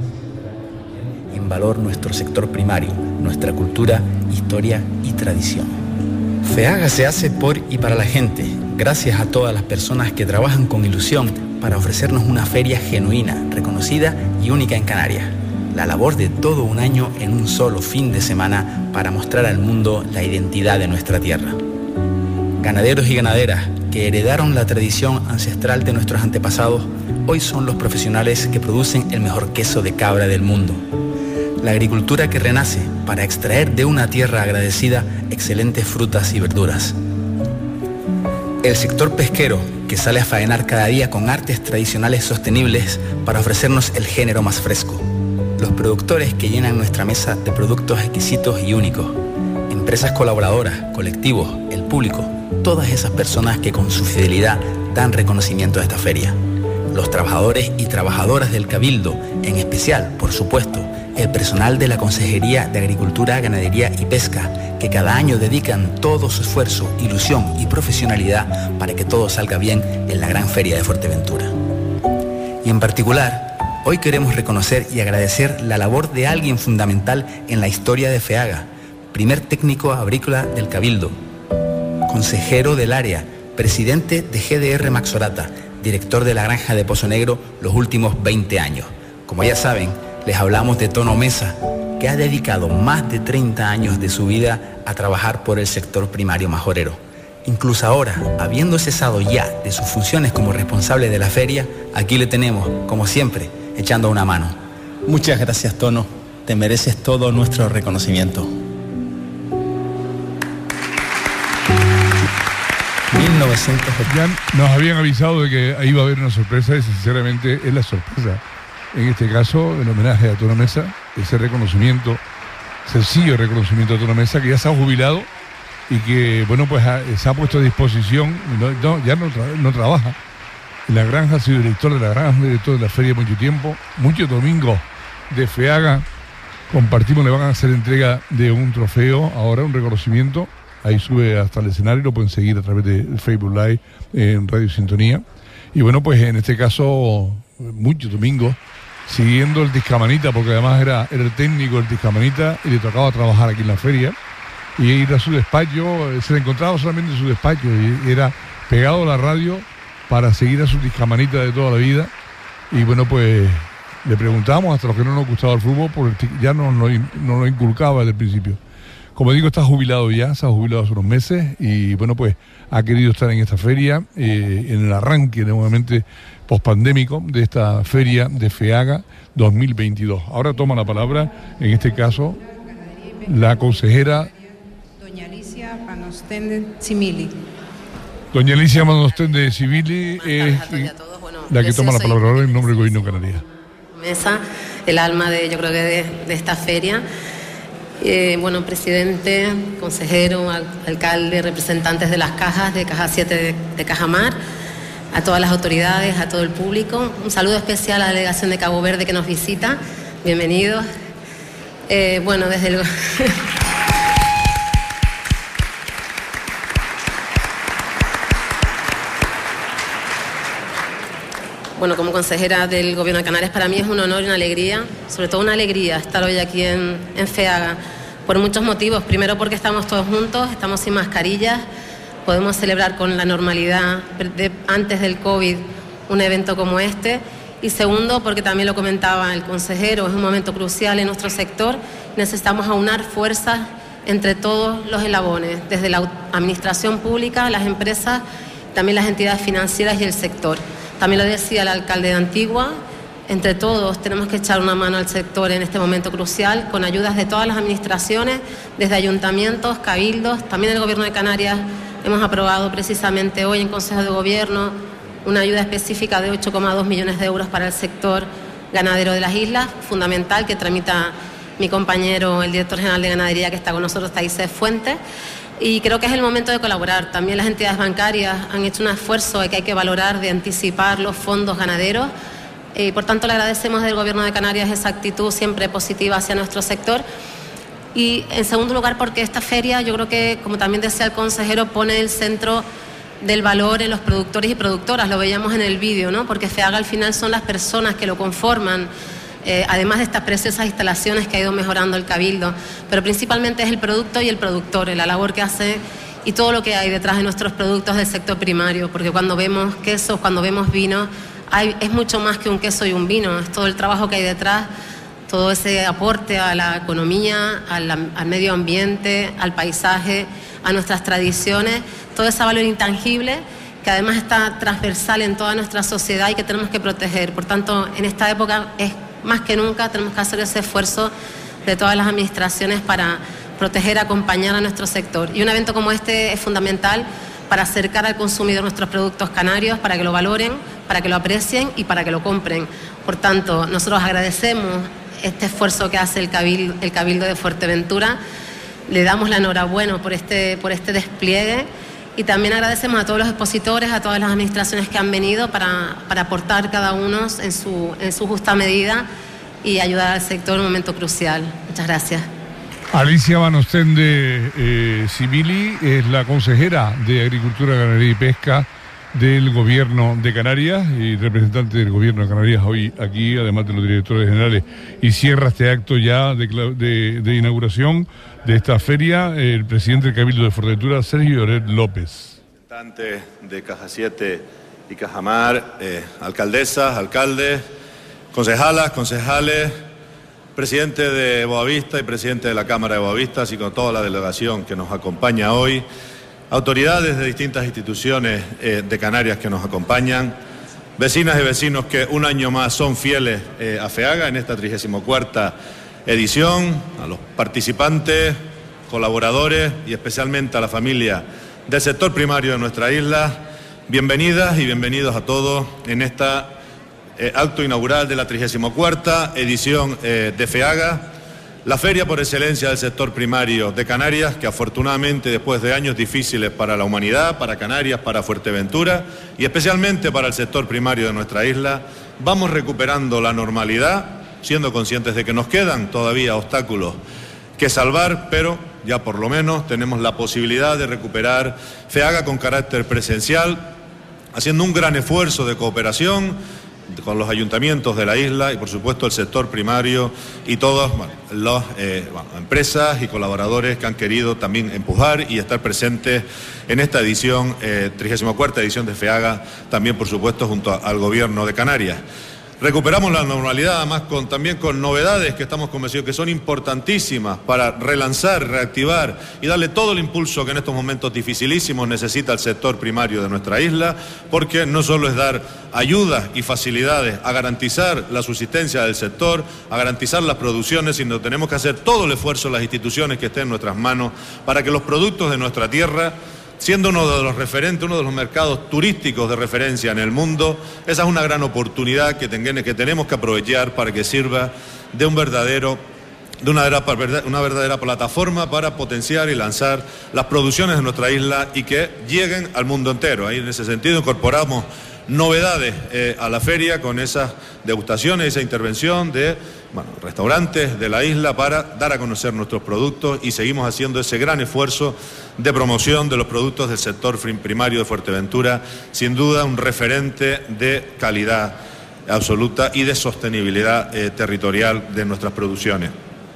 En valor nuestro sector primario, nuestra cultura, historia y tradición. FEAGA se hace por y para la gente, gracias a todas las personas que trabajan con ilusión para ofrecernos una feria genuina, reconocida y única en Canarias. La labor de todo un año en un solo fin de semana para mostrar al mundo la identidad de nuestra tierra. Ganaderos y ganaderas que heredaron la tradición ancestral de nuestros antepasados, hoy son los profesionales que producen el mejor queso de cabra del mundo. La agricultura que renace para extraer de una tierra agradecida excelentes frutas y verduras. El sector pesquero que sale a faenar cada día con artes tradicionales sostenibles para ofrecernos el género más fresco. Los productores que llenan nuestra mesa de productos exquisitos y únicos. Empresas colaboradoras, colectivos, el público, todas esas personas que con su fidelidad dan reconocimiento a esta feria. Los trabajadores y trabajadoras del Cabildo, en especial, por supuesto, el personal de la Consejería de Agricultura, Ganadería y Pesca, que cada año dedican todo su esfuerzo, ilusión y profesionalidad para que todo salga bien en la gran feria de Fuerteventura. Y en particular, hoy queremos reconocer y agradecer la labor de alguien fundamental en la historia de FEAGA, primer técnico agrícola del Cabildo, consejero del área, presidente de GDR Maxorata, director de la granja de Pozo Negro los últimos 20 años. Como ya saben, les hablamos de Tono Mesa, que ha dedicado más de 30 años de su vida a trabajar por el sector primario majorero. Incluso ahora, habiendo cesado ya de sus funciones como responsable de la feria, aquí le tenemos, como siempre, echando una mano. Muchas gracias, Tono. Te mereces todo nuestro reconocimiento. 1900. Ya nos habían avisado de que iba a haber una sorpresa y sinceramente es la sorpresa. En este caso, el homenaje a Tono Mesa, ese reconocimiento, sencillo reconocimiento a Tono Mesa, que ya se ha jubilado y que, bueno, pues se ha puesto a disposición, ya no trabaja en la granja, ha sido director de la granja, director de la feria mucho tiempo, muchos domingos de FEAGA compartimos, le van a hacer entrega de un trofeo, ahora un reconocimiento, ahí sube hasta el escenario, lo pueden seguir a través de Facebook Live en Radio Sintonía, y bueno, pues en este caso, muchos domingos, siguiendo el Discamanita, porque además era el técnico del Discamanita y le tocaba trabajar aquí en la feria y ir a su despacho, se le encontraba solamente en su despacho y era pegado a la radio para seguir a su Discamanita de toda la vida. Y bueno, pues le preguntábamos hasta los que no nos gustaba el fútbol, porque ya no lo inculcaba desde el principio. Como digo, está jubilado ya, se ha jubilado hace unos meses y bueno, pues ha querido estar en esta feria, en el arranque nuevamente pospandémico de esta feria de FEAGA 2022. Ahora toma la palabra, en este caso, la consejera Doña Alicia Manostende Simili. Doña Alicia Manostende Simili es la que toma la palabra ahora en nombre del Gobierno de Canarias. Mesa, el alma yo creo que de esta feria. Bueno, presidente, consejero, alcalde, representantes de las cajas, de Caja 7 de Cajamar, a todas las autoridades, a todo el público. Un saludo especial a la delegación de Cabo Verde que nos visita. Bienvenidos. Bueno, desde el... Bueno, como consejera del Gobierno de Canarias, para mí es un honor y una alegría, sobre todo una alegría estar hoy aquí en FEAGA, por muchos motivos. Primero, porque estamos todos juntos, estamos sin mascarillas, podemos celebrar con la normalidad antes del COVID un evento como este. Y segundo, porque también lo comentaba el consejero, es un momento crucial en nuestro sector. Necesitamos aunar fuerzas entre todos los eslabones, desde la administración pública, las empresas, también las entidades financieras y el sector. También lo decía el alcalde de Antigua, entre todos tenemos que echar una mano al sector en este momento crucial, con ayudas de todas las administraciones, desde ayuntamientos, cabildos, también el Gobierno de Canarias. Hemos aprobado precisamente hoy en Consejo de Gobierno una ayuda específica de 8,2 millones de euros para el sector ganadero de las islas, fundamental, que tramita mi compañero, el director general de Ganadería, que está con nosotros, Taíses Fuentes. Y creo que es el momento de colaborar. También las entidades bancarias han hecho un esfuerzo que hay que valorar, de anticipar los fondos ganaderos. Por tanto, le agradecemos del Gobierno de Canarias esa actitud siempre positiva hacia nuestro sector. Y en segundo lugar, porque esta feria, yo creo que, como también decía el consejero, pone el centro del valor en los productores y productoras. Lo veíamos en el vídeo, ¿no? Porque FEAGA al final son las personas que lo conforman, además de estas preciosas instalaciones que ha ido mejorando el Cabildo, pero principalmente es el producto y el productor, la labor que hace y todo lo que hay detrás de nuestros productos del sector primario, porque cuando vemos quesos, cuando vemos vino, es mucho más que un queso y un vino, es todo el trabajo que hay detrás, todo ese aporte a la economía, al medio ambiente, al paisaje, a nuestras tradiciones, todo ese valor intangible que además está transversal en toda nuestra sociedad y que tenemos que proteger. Por tanto, en esta época es más que nunca tenemos que hacer ese esfuerzo de todas las administraciones para proteger, acompañar a nuestro sector. Y un evento como este es fundamental para acercar al consumidor nuestros productos canarios, para que lo valoren, para que lo aprecien y para que lo compren. Por tanto, nosotros agradecemos este esfuerzo que hace el Cabildo de Fuerteventura, le damos la enhorabuena por este despliegue y también agradecemos a todos los expositores, a todas las administraciones que han venido para aportar cada uno en su justa medida y ayudar al sector en un momento crucial. Muchas gracias. Alicia Van Ostende Simili es la consejera de Agricultura, Ganadería y Pesca del Gobierno de Canarias y representante del Gobierno de Canarias hoy aquí, además de los directores generales. Y cierra este acto ya de inauguración de esta feria el presidente del Cabildo de Fuerteventura, Sergio Lloret López. Representantes de Caja 7 y Cajamar, alcaldesas, alcaldes, concejalas, concejales, presidente de Boavista y presidente de la Cámara de Boavista, así como toda la delegación que nos acompaña hoy, autoridades de distintas instituciones de Canarias que nos acompañan, vecinas y vecinos que un año más son fieles a FEAGA en esta 34ª edición, a los participantes, colaboradores y especialmente a la familia del sector primario de nuestra isla. Bienvenidas y bienvenidos a todos en esta acto inaugural de la 34ª edición de FEAGA, la feria por excelencia del sector primario de Canarias, que afortunadamente después de años difíciles para la humanidad, para Canarias, para Fuerteventura y especialmente para el sector primario de nuestra isla, vamos recuperando la normalidad, siendo conscientes de que nos quedan todavía obstáculos que salvar, pero ya por lo menos tenemos la posibilidad de recuperar FEAGA con carácter presencial, haciendo un gran esfuerzo de cooperación con los ayuntamientos de la isla y por supuesto el sector primario y todas las empresas y colaboradores que han querido también empujar y estar presentes en esta edición, 34ª edición de FEAGA, también por supuesto junto al Gobierno de Canarias. Recuperamos la normalidad, además también con novedades que estamos convencidos que son importantísimas para relanzar, reactivar y darle todo el impulso que en estos momentos dificilísimos necesita el sector primario de nuestra isla, porque no solo es dar ayudas y facilidades a garantizar la subsistencia del sector, a garantizar las producciones, sino que tenemos que hacer todo el esfuerzo en las instituciones que estén en nuestras manos para que los productos de nuestra tierra, siendo uno de los referentes, uno de los mercados turísticos de referencia en el mundo, esa es una gran oportunidad que tenemos que aprovechar para que sirva de una verdadera plataforma para potenciar y lanzar las producciones de nuestra isla y que lleguen al mundo entero. Ahí en ese sentido incorporamos novedades a la feria con esas degustaciones, esa intervención de restaurantes de la isla para dar a conocer nuestros productos y seguimos haciendo ese gran esfuerzo de promoción de los productos del sector primario de Fuerteventura, sin duda un referente de calidad absoluta y de sostenibilidad territorial de nuestras producciones.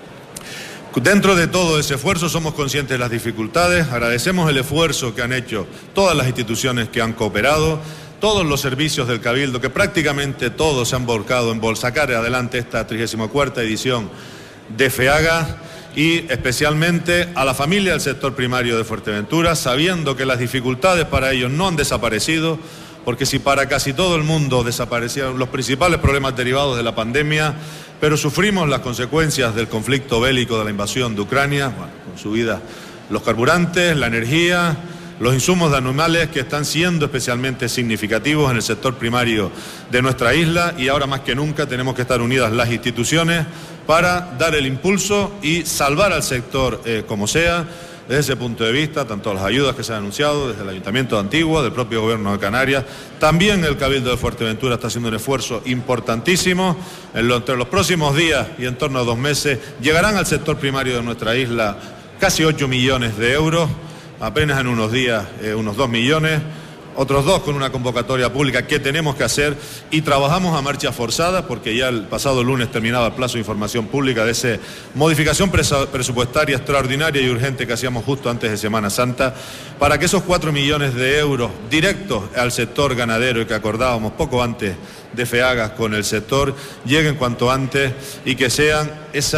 Dentro de todo ese esfuerzo somos conscientes de las dificultades, agradecemos el esfuerzo que han hecho todas las instituciones que han cooperado, todos los servicios del Cabildo, que prácticamente todos se han volcado en sacar adelante esta 34ª edición de FEAGA, y especialmente a la familia del sector primario de Fuerteventura, sabiendo que las dificultades para ellos no han desaparecido, porque si para casi todo el mundo desaparecieron los principales problemas derivados de la pandemia, pero sufrimos las consecuencias del conflicto bélico de la invasión de Ucrania, con subida los carburantes, la energía, los insumos de animales, que están siendo especialmente significativos en el sector primario de nuestra isla, y ahora más que nunca tenemos que estar unidas las instituciones para dar el impulso y salvar al sector como sea. Desde ese punto de vista, tanto las ayudas que se han anunciado desde el Ayuntamiento de Antigua, del propio Gobierno de Canarias, también el Cabildo de Fuerteventura está haciendo un esfuerzo importantísimo. Entre los próximos días y en torno a 2 meses llegarán al sector primario de nuestra isla casi 8 millones de euros, apenas en unos días unos 2 millones, otros 2 con una convocatoria pública que tenemos que hacer, y trabajamos a marcha forzada porque ya el pasado lunes terminaba el plazo de información pública de esa modificación presupuestaria extraordinaria y urgente que hacíamos justo antes de Semana Santa, para que esos 4 millones de euros directos al sector ganadero y que acordábamos poco antes de FEAGA con el sector lleguen cuanto antes y que sean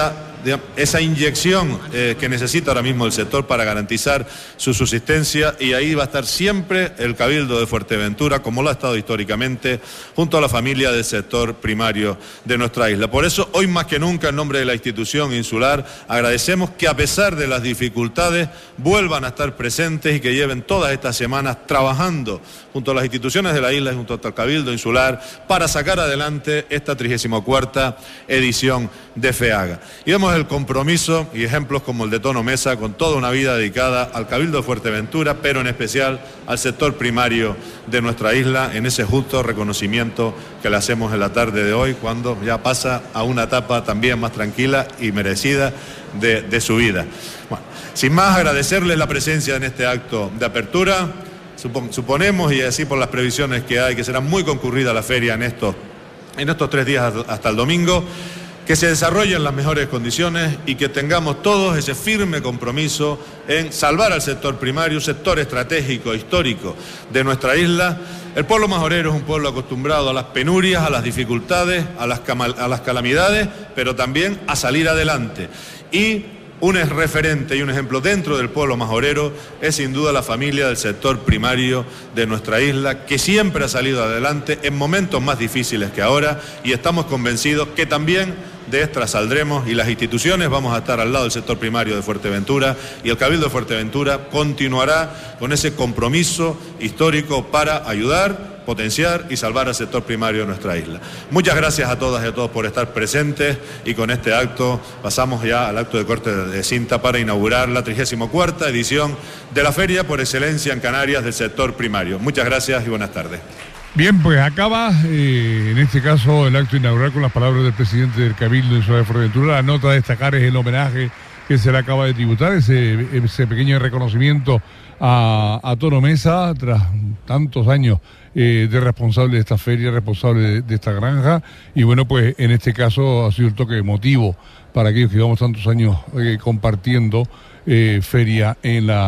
esa inyección que necesita ahora mismo el sector para garantizar su subsistencia, y ahí va a estar siempre el Cabildo de Fuerteventura, como lo ha estado históricamente, junto a la familia del sector primario de nuestra isla. Por eso, hoy más que nunca, en nombre de la institución insular, agradecemos que a pesar de las dificultades vuelvan a estar presentes y que lleven todas estas semanas trabajando junto a las instituciones de la isla y junto al Cabildo insular para sacar adelante esta 34ª edición de FEAGA. Y vemos el compromiso y ejemplos como el de Tono Mesa, con toda una vida dedicada al Cabildo de Fuerteventura, pero en especial al sector primario de nuestra isla, en ese justo reconocimiento que le hacemos en la tarde de hoy, cuando ya pasa a una etapa también más tranquila y merecida de su vida. Bueno, sin más, agradecerles la presencia en este acto de apertura. Suponemos, y así por las previsiones que hay, que será muy concurrida la feria en estos 3 días hasta el domingo, que se desarrollen las mejores condiciones y que tengamos todos ese firme compromiso en salvar al sector primario, un sector estratégico, histórico de nuestra isla. El pueblo majorero es un pueblo acostumbrado a las penurias, a las dificultades, a las calamidades, pero también a salir adelante. Y un referente y un ejemplo dentro del pueblo majorero es sin duda la familia del sector primario de nuestra isla, que siempre ha salido adelante en momentos más difíciles que ahora, y estamos convencidos que también de esta saldremos, y las instituciones vamos a estar al lado del sector primario de Fuerteventura, y el Cabildo de Fuerteventura continuará con ese compromiso histórico para ayudar, potenciar y salvar al sector primario de nuestra isla. Muchas gracias a todas y a todos por estar presentes, y con este acto pasamos ya al acto de corte de cinta para inaugurar la 34ª edición de la feria por excelencia en Canarias del sector primario. Muchas gracias y buenas tardes. Bien, pues acaba en este caso el acto inaugural con las palabras del presidente del Cabildo Insular de Fuerteventura. La nota a destacar es el homenaje que se le acaba de tributar, ese pequeño reconocimiento a Tono Mesa tras tantos años de responsable de esta feria, responsable de esta granja, y bueno, pues en este caso ha sido el toque emotivo para aquellos que llevamos tantos años compartiendo feria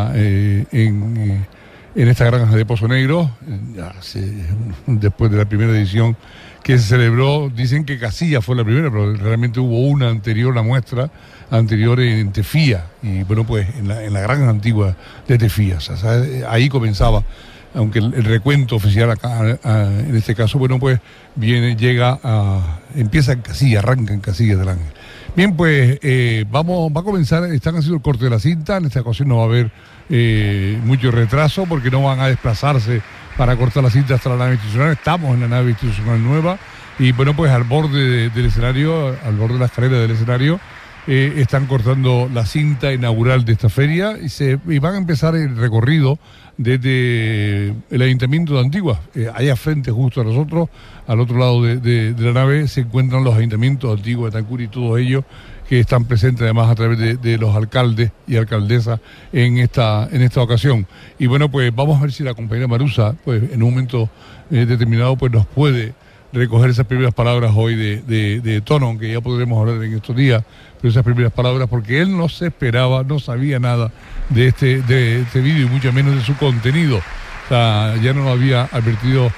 en esta granja de Pozo Negro. Después de la primera edición que se celebró, dicen que Casilla fue la primera, pero realmente hubo una anterior, una muestra anterior en Tefía, y bueno, pues en la granja antigua de Tefía. O sea, ahí comenzaba, aunque el recuento oficial acá, en este caso, bueno, pues empieza en Casilla, arranca en Casilla del Ángel. Bien, pues va a comenzar, están haciendo el corte de la cinta. En esta ocasión no va a haber mucho retraso porque no van a desplazarse para cortar la cinta hasta la nave institucional. Estamos en la nave institucional nueva, y bueno, pues al borde del escenario, al borde de la escalera del escenario, están cortando la cinta inaugural de esta feria, y van a empezar el recorrido desde el Ayuntamiento de Antigua. Allá frente, justo a nosotros, al otro lado de la nave, se encuentran los ayuntamientos de Antigua, de Tancur y todos ellos, que están presentes además a través de los alcaldes y alcaldesas en esta ocasión. Y bueno, pues vamos a ver si la compañera Marusa, pues en un momento determinado, pues nos puede recoger esas primeras palabras hoy de Tono, aunque ya podremos hablar en estos días, pero esas primeras palabras, porque él no se esperaba, no sabía nada de este vídeo y mucho menos de su contenido. O sea, ya no lo había advertido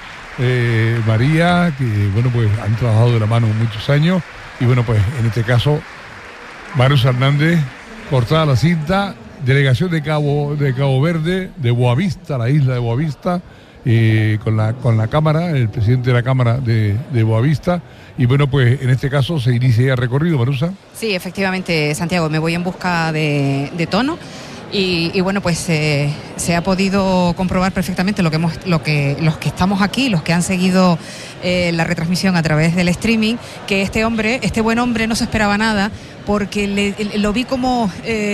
María, que bueno, pues han trabajado de la mano muchos años, y bueno, pues en este caso Marusa Hernández, cortada la cinta, delegación de Cabo Verde, de Boavista, la isla de Boavista, con la Cámara, el presidente de la Cámara de Boavista, y bueno, pues en este caso se inicia el recorrido, Marusa. Sí, efectivamente, Santiago, me voy en busca de Tono. Y bueno, pues se ha podido comprobar perfectamente los que estamos aquí, los que han seguido la retransmisión a través del streaming, que este buen hombre no se esperaba nada, porque lo vi como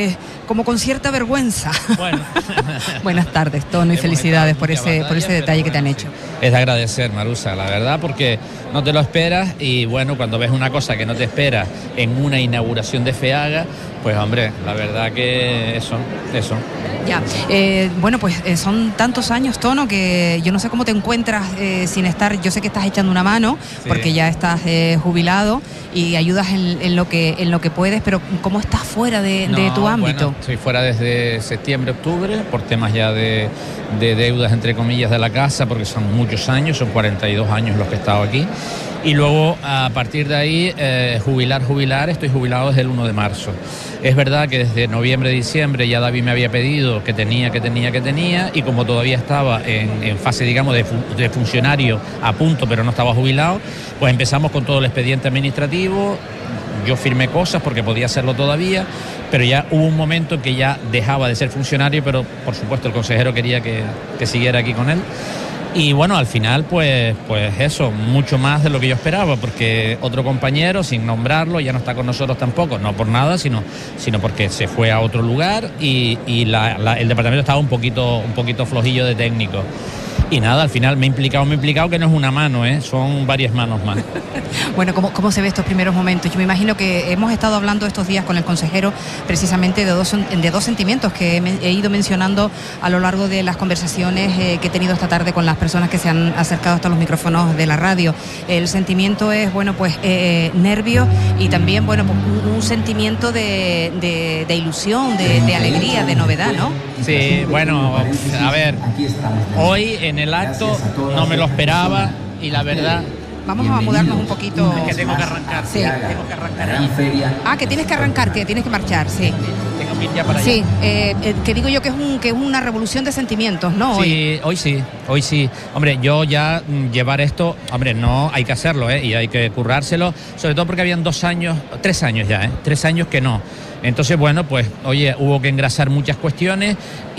con cierta vergüenza. Bueno. Buenas tardes, Tono, y felicidades por ese detalle que te han hecho. Es de agradecer, Marusa, la verdad, porque no te lo esperas, y bueno, cuando ves una cosa que no te esperas en una inauguración de FEAGA, pues hombre, la verdad que eso. Ya, bueno, pues son tantos años, Tono, que yo no sé cómo te encuentras sin estar. Yo sé que estás echando una mano, sí, porque ya estás jubilado y ayudas en lo que puedes, pero ¿cómo estás fuera de tu ámbito? Bueno, estoy fuera desde septiembre, octubre, por temas ya de deudas, entre comillas, de la casa, porque son muchos años, son 42 años los que he estado aquí. Y luego, a partir de ahí, jubilar, estoy jubilado desde el 1 de marzo. Es verdad que desde noviembre, diciembre ya David me había pedido que tenía, y como todavía estaba en fase, digamos, de funcionario a punto, pero no estaba jubilado, pues empezamos con todo el expediente administrativo. Yo firmé cosas porque podía hacerlo todavía, pero ya hubo un momento en que ya dejaba de ser funcionario, pero por supuesto el consejero quería que siguiera aquí con él. Y bueno, al final, pues eso, mucho más de lo que yo esperaba, porque otro compañero, sin nombrarlo, ya no está con nosotros tampoco, no por nada, sino porque se fue a otro lugar y el departamento estaba un poquito flojillo de técnico. Y nada, al final me he implicado, que no es una mano, son varias manos más. Bueno, ¿cómo se ve estos primeros momentos? Yo me imagino que hemos estado hablando estos días con el consejero precisamente de dos sentimientos que he ido mencionando a lo largo de las conversaciones que he tenido esta tarde con las personas que se han acercado hasta los micrófonos de la radio. El sentimiento es, bueno, pues nervios, y también, bueno, pues un sentimiento de ilusión, de alegría, de novedad, ¿no? Sí, bueno, a ver, hoy en el acto no me lo esperaba, y la verdad... Vamos a mudarnos un poquito. Es que tengo que arrancar. Sí, tengo que arrancar. Que tienes que arrancar, que tienes que marchar, sí. Tengo que ir ya para allá. Sí, que digo yo que es una revolución de sentimientos, ¿no? Sí, hoy sí. Hombre, yo ya llevar esto, hombre, no, hay que hacerlo, y hay que currárselo, sobre todo porque habían 3 años ya, 3 años que no. Entonces, bueno, pues, oye, hubo que engrasar muchas cuestiones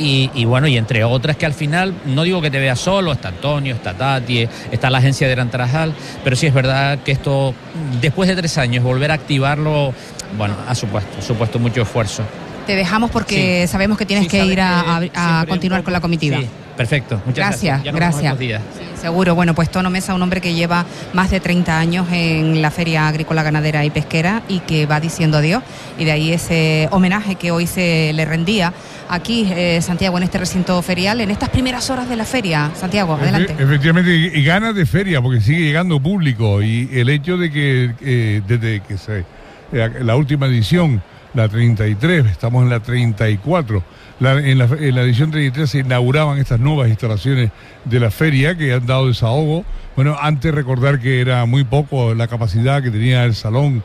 y bueno, y entre otras que al final, no digo que te veas solo, está Antonio, está Tati, está la agencia de Gran Tarajal, pero sí es verdad que esto, después de 3 años, volver a activarlo, bueno, ha supuesto mucho esfuerzo. Te dejamos porque sabemos que tienes que ir a continuar con la comitiva. Sí, perfecto, muchas gracias. Gracias. Sí, seguro. Bueno, pues Tono Mesa, un hombre que lleva más de 30 años en la Feria Agrícola, Ganadera y Pesquera, y que va diciendo adiós, y de ahí ese homenaje que hoy se le rendía aquí, Santiago, en este recinto ferial, en estas primeras horas de la feria. Santiago, adelante. Efectivamente, y ganas de feria, porque sigue llegando público, y el hecho de que desde que la última edición, la 33, estamos en la 34. En la edición 33 se inauguraban estas nuevas instalaciones de la feria que han dado desahogo. Bueno, antes recordar que era muy poco la capacidad que tenía el salón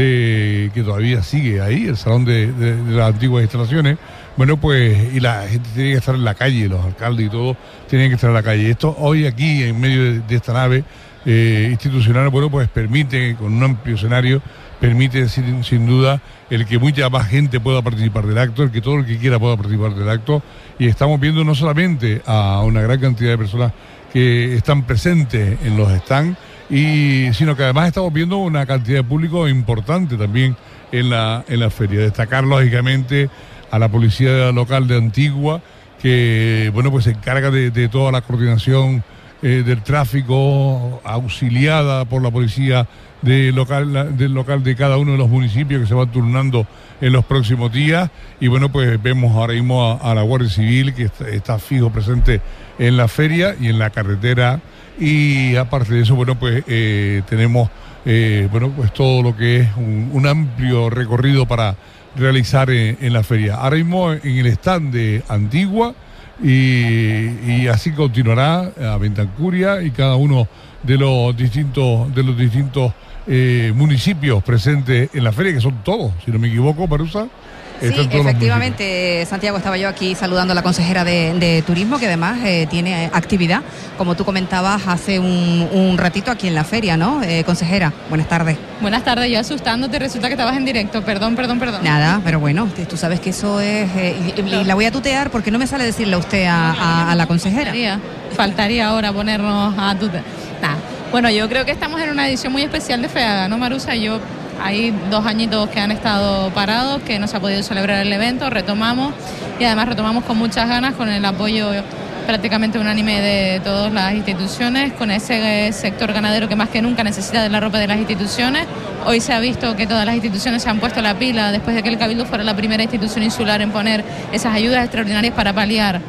que todavía sigue ahí, el salón de las antiguas instalaciones. Bueno, pues, y la gente tiene que estar en la calle, los alcaldes y todo tienen que estar en la calle. Esto hoy aquí, en medio de esta nave institucional, bueno, pues permite, con un amplio escenario, permite sin duda el que mucha más gente pueda participar del acto, el que todo el que quiera pueda participar del acto, y estamos viendo no solamente a una gran cantidad de personas que están presentes en los stands, sino que además estamos viendo una cantidad de público importante también en la feria. Destacar lógicamente a la policía local de Antigua, que bueno, pues se encarga de toda la coordinación del tráfico, auxiliada por la policía del local de cada uno de los municipios que se va turnando en los próximos días. Y bueno, pues vemos ahora mismo a la Guardia Civil que está fijo presente en la feria y en la carretera. Y aparte de eso, bueno, pues tenemos pues todo lo que es un amplio recorrido para realizar en la feria. Ahora mismo en el stand de Antigua, y así continuará a Ventancuria y cada uno de los distintos municipios presentes en la feria, que son todos, si no me equivoco, Marusa. Sí, efectivamente, Santiago, estaba yo aquí saludando a la consejera de Turismo, que además tiene actividad, como tú comentabas hace un ratito aquí en la feria, ¿no? Consejera, buenas tardes. Buenas tardes, yo asustándote, resulta que estabas en directo, perdón. Nada, pero bueno, tú sabes que eso es... y la voy a tutear porque no me sale decirle a usted a la consejera. Faltaría ahora ponernos a tutear. Nada. Bueno, yo creo que estamos en una edición muy especial de FEAGA, ¿no, Marusa? Hay 2 añitos que han estado parados, que no se ha podido celebrar el evento, retomamos y además retomamos con muchas ganas, con el apoyo prácticamente unánime de todas las instituciones, con ese sector ganadero que más que nunca necesita de la ropa de las instituciones. Hoy se ha visto que todas las instituciones se han puesto la pila después de que el Cabildo fuera la primera institución insular en poner esas ayudas extraordinarias para paliar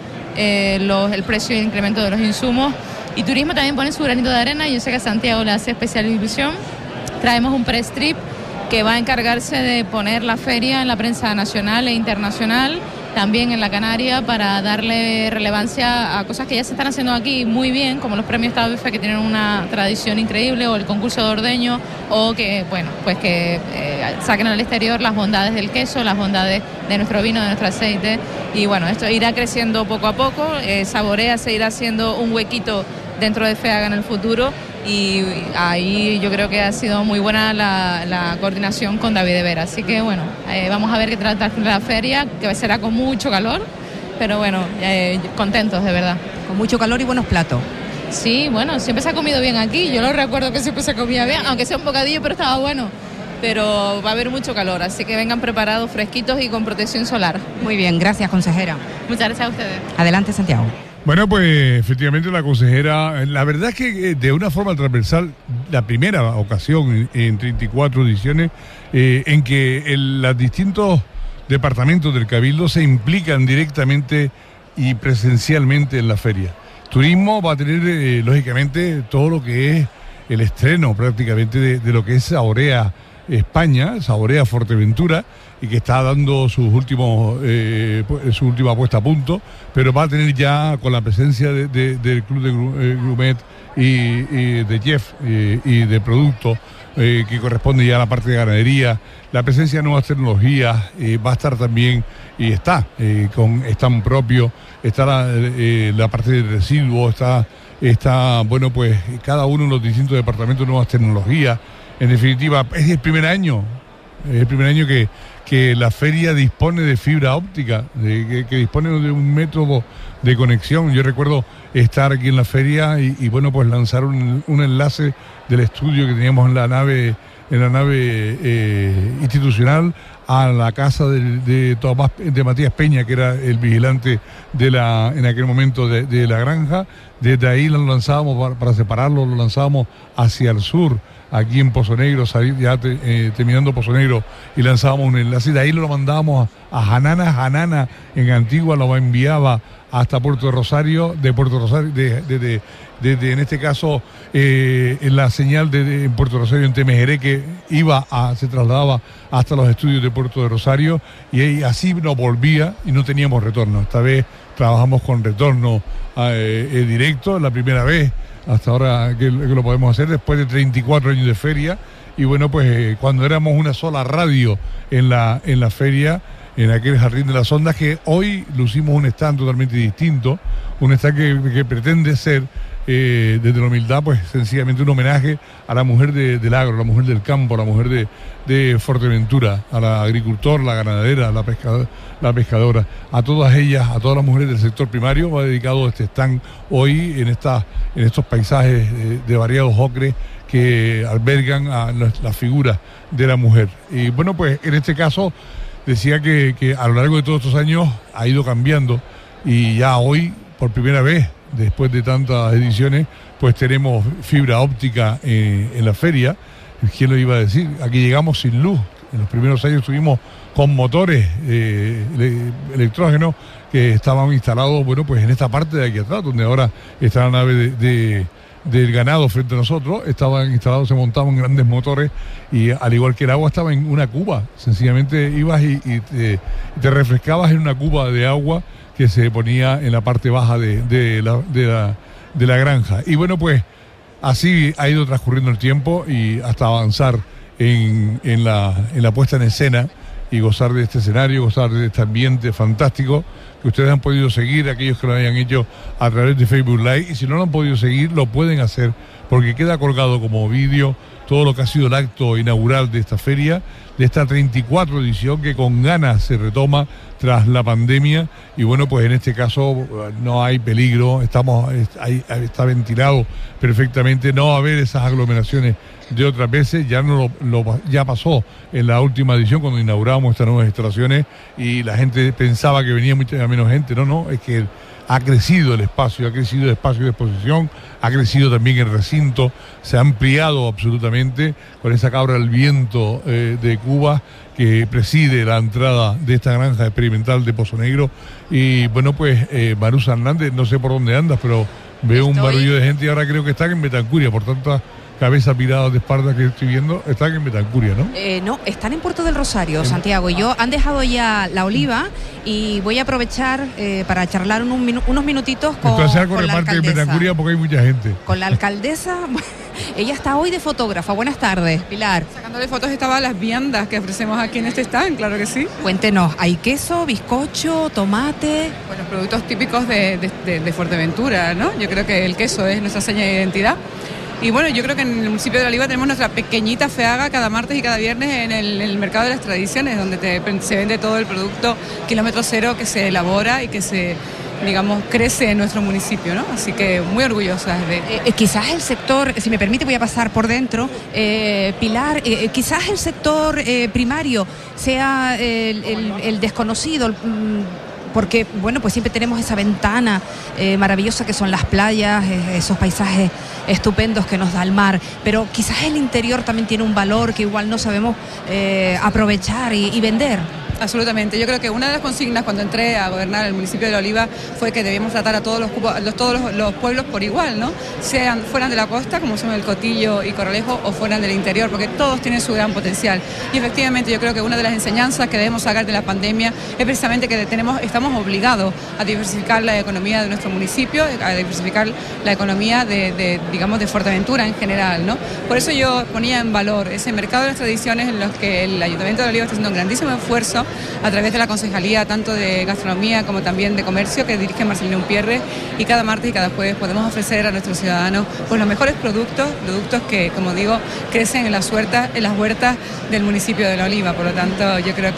el precio y el incremento de los insumos. Y Turismo también pone su granito de arena, y yo sé que a Santiago le hace especial ilusión. Traemos un press trip que va a encargarse de poner la feria en la prensa nacional e internacional, también en la Canaria, para darle relevancia a cosas que ya se están haciendo aquí muy bien, como los premios Tabefe, que tienen una tradición increíble, o el concurso de ordeño, o que, bueno, pues que saquen al exterior las bondades del queso, las bondades de nuestro vino, de nuestro aceite. Y bueno, esto irá creciendo poco a poco. Saborea se irá haciendo un huequito dentro de FEAGA en el futuro, y ahí yo creo que ha sido muy buena la coordinación con David de Vera. Así que bueno, vamos a ver qué trata la feria, que será con mucho calor, pero bueno, contentos de verdad. Con mucho calor y buenos platos. Sí, bueno, siempre se ha comido bien aquí, yo lo recuerdo que siempre se comía bien, aunque sea un bocadillo, pero estaba bueno. Pero va a haber mucho calor, así que vengan preparados, fresquitos y con protección solar. Muy bien, gracias, consejera. Muchas gracias a ustedes. Adelante, Santiago. Bueno, pues efectivamente la consejera, la verdad es que de una forma transversal, la primera ocasión en 34 ediciones en que los distintos departamentos del Cabildo se implican directamente y presencialmente en la feria. Turismo va a tener, lógicamente, todo lo que es el estreno prácticamente de lo que es Saborea España, Saborea Fuerteventura, y que está dando su última puesta a punto, pero va a tener ya, con la presencia del Club de Grumet y de Chef y de productos, que corresponde ya a la parte de ganadería, la presencia de nuevas tecnologías, va a estar también, y está con stand propio, está la parte de residuos, está bueno, pues cada uno de los distintos departamentos de nuevas tecnologías. En definitiva, es el primer año que la feria dispone de fibra óptica, que dispone de un método de conexión. Yo recuerdo estar aquí en la feria y bueno, pues lanzar un enlace del estudio que teníamos en la nave institucional a la casa de Matías Peña, que era el vigilante en aquel momento de la granja. Desde ahí lo lanzábamos para separarlo, lo lanzábamos hacia el sur, aquí en Pozo Negro, terminando Pozo Negro, y lanzábamos un enlace. De ahí lo mandábamos a Janana en Antigua, lo enviaba hasta Puerto de Rosario, en este caso en la señal en Puerto de Rosario, en Temejeré, que se trasladaba hasta los estudios de Puerto de Rosario, y así nos volvía y no teníamos retorno. Esta vez trabajamos con retorno directo, la primera vez hasta ahora que lo podemos hacer, después de 34 años de feria. Y bueno, pues cuando éramos una sola radio en la feria, en aquel Jardín de las Ondas, que hoy lucimos un stand totalmente distinto, un stand que pretende ser, desde la humildad, pues sencillamente un homenaje a la mujer del agro, a la mujer del campo, a la mujer de Fuerteventura, a la agricultora, la ganadera, la pescadora, a todas ellas, a todas las mujeres del sector primario. Va dedicado este stand hoy en estos paisajes de variados ocres que albergan a la figura de la mujer. Y bueno, pues en este caso decía que a lo largo de todos estos años ha ido cambiando, y ya hoy, por primera vez, después de tantas ediciones, pues tenemos fibra óptica en la feria. ¿Quién lo iba a decir? Aquí llegamos sin luz. En los primeros años estuvimos con motores electrógenos que estaban instalados, bueno, pues en esta parte de aquí atrás, donde ahora está la nave del ganado frente a nosotros. Estaban instalados, se montaban grandes motores y al igual que el agua estaba en una cuba. Sencillamente ibas y te refrescabas en una cuba de agua que se ponía en la parte baja de la granja. Y bueno, pues así ha ido transcurriendo el tiempo y hasta avanzar en la puesta en escena y gozar de este escenario, gozar de este ambiente fantástico que ustedes han podido seguir, aquellos que lo hayan hecho a través de Facebook Live, y si no lo han podido seguir, lo pueden hacer porque queda colgado como vídeo todo lo que ha sido el acto inaugural de esta feria, de esta 34 edición que con ganas se retoma tras la pandemia. Y bueno, pues en este caso no hay peligro, está ventilado perfectamente, no va a haber esas aglomeraciones de otras veces. Ya pasó en la última edición cuando inauguramos estas nuevas instalaciones y la gente pensaba que venía mucha menos gente. No, es que ha crecido el espacio, ha crecido el espacio de exposición, ha crecido también el recinto, se ha ampliado absolutamente con esa cabra al viento de Cuba que preside la entrada de esta granja experimental de Pozo Negro. Y bueno, pues Marusa Hernández, no sé por dónde andas, pero veo un barullo de gente y ahora creo que están en Betancuria, por tanta cabeza pirada de espalda que estoy viendo. Están en Betancuria, ¿no? No, están en Puerto del Rosario, Santiago. Y han dejado ya la oliva y voy a aprovechar para charlar unos minutitos con la alcaldesa. Entonces algo reparte en Betancuria porque hay mucha gente. Con la alcaldesa. Ella está hoy de fotógrafa. Buenas tardes, Pilar. Sacándole fotos estaban las viandas que ofrecemos aquí en este stand, claro que sí. Cuéntenos, ¿hay queso, bizcocho, tomate? Bueno, productos típicos de Fuerteventura, ¿no? Yo creo que el queso es nuestra seña de identidad. Y bueno, yo creo que en el municipio de La Oliva tenemos nuestra pequeñita FEAGA cada martes y cada viernes en el mercado de las tradiciones, donde se vende todo el producto kilómetro cero que se elabora y que se, digamos, crece en nuestro municipio, ¿no? Así que muy orgullosas de... quizás el sector, si me permite voy a pasar por dentro, Pilar, quizás el sector primario sea el desconocido, porque, bueno, pues siempre tenemos esa ventana maravillosa que son las playas, esos paisajes estupendos que nos da el mar, pero quizás el interior también tiene un valor que igual no sabemos aprovechar y vender. Absolutamente. Yo creo que una de las consignas cuando entré a gobernar el municipio de La Oliva fue que debíamos tratar a todos los pueblos por igual, ¿no? Fueran de la costa, como son el Cotillo y Corralejo, o fueran del interior, porque todos tienen su gran potencial. Y efectivamente yo creo que una de las enseñanzas que debemos sacar de la pandemia es precisamente que estamos obligados a diversificar la economía de nuestro municipio, a diversificar la economía digamos, de Fuerteventura en general, ¿no? Por eso yo ponía en valor ese mercado de las tradiciones en los que el Ayuntamiento de La Oliva está haciendo un grandísimo esfuerzo a través de la concejalía tanto de gastronomía como también de comercio que dirige Marcelino Umpierre, y cada martes y cada jueves podemos ofrecer a nuestros ciudadanos pues los mejores productos que, como digo, crecen en las huertas del municipio de La Oliva. Por lo tanto, yo creo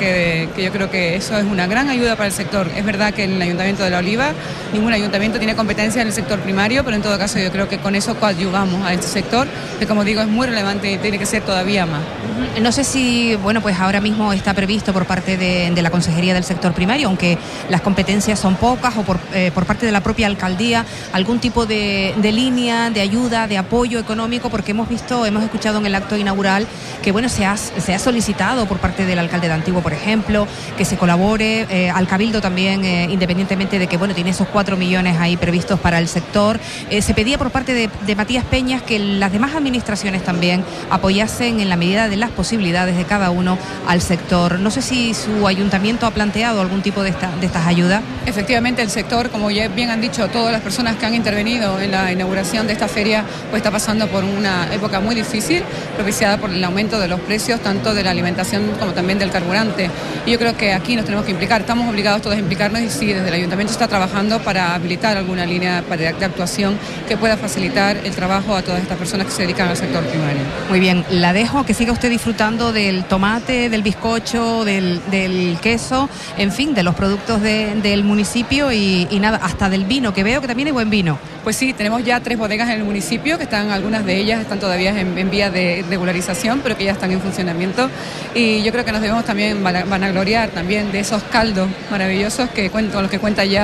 que eso es una gran ayuda para el sector. Es verdad que en el Ayuntamiento de La Oliva ningún ayuntamiento tiene competencia en el sector primario, pero en todo caso yo creo que con eso coadyuvamos a este sector, que como digo es muy relevante y tiene que ser todavía más. No sé si, bueno, pues ahora mismo está previsto por parte de la Consejería del Sector Primario, aunque las competencias son pocas, o por parte de la propia alcaldía, algún tipo de línea, de ayuda, de apoyo económico, porque hemos escuchado en el acto inaugural que, bueno, se ha solicitado por parte del alcalde de Antiguo, por ejemplo, que se colabore, al Cabildo también, independientemente de que, bueno, tiene esos 4 millones ahí previstos para el sector. Se pedía por parte de Matías Peñas que las demás administraciones también apoyasen en la medida de las posibilidades de cada uno al sector. No sé si su ayuntamiento ha planteado algún tipo de estas ayudas. Efectivamente, el sector, como ya bien han dicho todas las personas que han intervenido en la inauguración de esta feria, pues está pasando por una época muy difícil, propiciada por el aumento de los precios, tanto de la alimentación como también del carburante. Y yo creo que aquí nos tenemos que implicar, estamos obligados todos a implicarnos, y sí, desde el ayuntamiento está trabajando para habilitar alguna línea de actuación que pueda facilitar el trabajo a todas estas personas que se dedican al sector primario. Muy bien, la dejo, que siga usted disfrutando del tomate, del bizcocho, del queso, en fin, de los productos del municipio y nada, hasta del vino, que veo que también hay buen vino. Pues sí, tenemos ya 3 bodegas en el municipio, que algunas de ellas están todavía en vía de regularización, pero que ya están en funcionamiento, y yo creo que nos debemos también vanagloriar también de esos caldos maravillosos con los que cuenta ya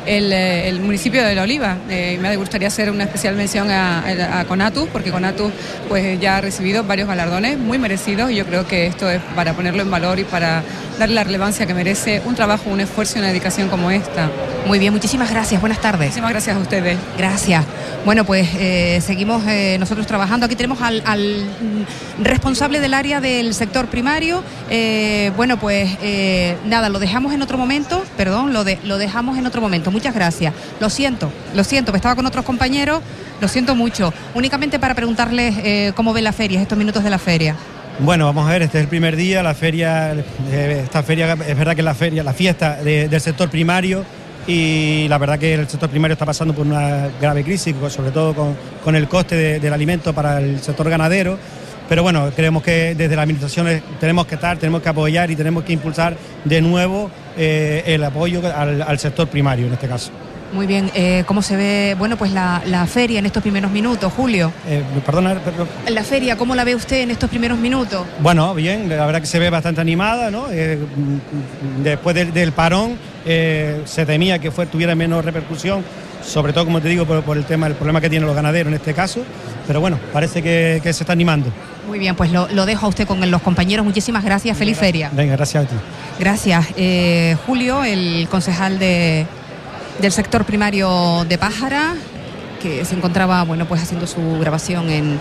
el municipio de La Oliva. Me gustaría hacer una especial mención a Conatus, porque Conatus pues ya ha recibido varios galardones muy merecidos, y yo creo que esto es para ponerlo en valor y para darle la relevancia que merece un trabajo, un esfuerzo y una dedicación como esta. Muy bien, muchísimas gracias, buenas tardes. Muchísimas gracias a ustedes. Gracias. Bueno, pues seguimos nosotros trabajando. Aquí tenemos al responsable del área del sector primario. Bueno, pues nada, lo dejamos en otro momento, perdón, lo dejamos en otro momento. Muchas gracias. Lo siento, que estaba con otros compañeros, lo siento mucho. Únicamente para preguntarles cómo ven la feria, estos minutos de la feria. Bueno, vamos a ver, este es el primer día, la feria, esta feria es verdad que es la fiesta del sector primario, y la verdad que el sector primario está pasando por una grave crisis, sobre todo con el coste del alimento para el sector ganadero, pero bueno, creemos que desde las administraciones tenemos que apoyar y tenemos que impulsar de nuevo el apoyo al sector primario en este caso. Muy bien, ¿cómo se ve, bueno, pues la feria en estos primeros minutos, Julio? Perdón. La feria, ¿cómo la ve usted en estos primeros minutos? Bueno, bien, la verdad que se ve bastante animada, ¿no? Después del parón se temía que tuviera menos repercusión, sobre todo, como te digo, por el problema que tienen los ganaderos en este caso, pero bueno, parece que se está animando. Muy bien, pues lo dejo a usted con los compañeros, muchísimas gracias, feliz feria. Venga, gracias a ti. Gracias, Julio, el concejal del sector primario de Pájara, que se encontraba, bueno, pues haciendo su grabación en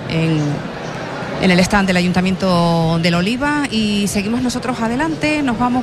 el stand del Ayuntamiento de La Oliva, y seguimos nosotros adelante, nos vamos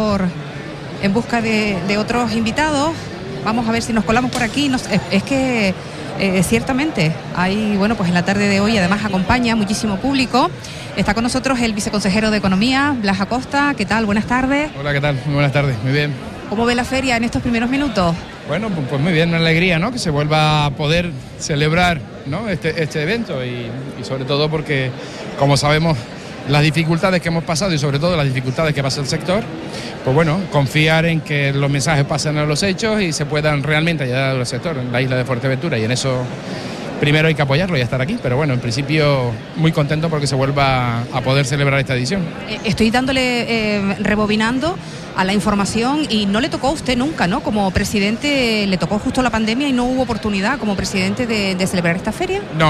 en busca de otros invitados. Vamos a ver si nos colamos por aquí. Es que ciertamente hay, bueno, pues en la tarde de hoy además acompaña muchísimo público. Está con nosotros el viceconsejero de Economía, Blas Acosta. ¿Qué tal? Buenas tardes. Hola, ¿qué tal? Muy buenas tardes, muy bien. ¿Cómo ve la feria en estos primeros minutos? Bueno, pues muy bien, una alegría, ¿no? Que se vuelva a poder celebrar, ¿no? este evento, y sobre todo porque, como sabemos, las dificultades que hemos pasado y sobre todo las dificultades que pasa el sector, pues bueno, confiar en que los mensajes pasen a los hechos y se puedan realmente ayudar al sector en la isla de Fuerteventura, y en eso primero hay que apoyarlo y estar aquí, pero bueno, en principio muy contento porque se vuelva a poder celebrar esta edición. Estoy rebobinando a la información, y no le tocó a usted nunca, ¿no? Como presidente, le tocó justo la pandemia y no hubo oportunidad como presidente de celebrar esta feria. No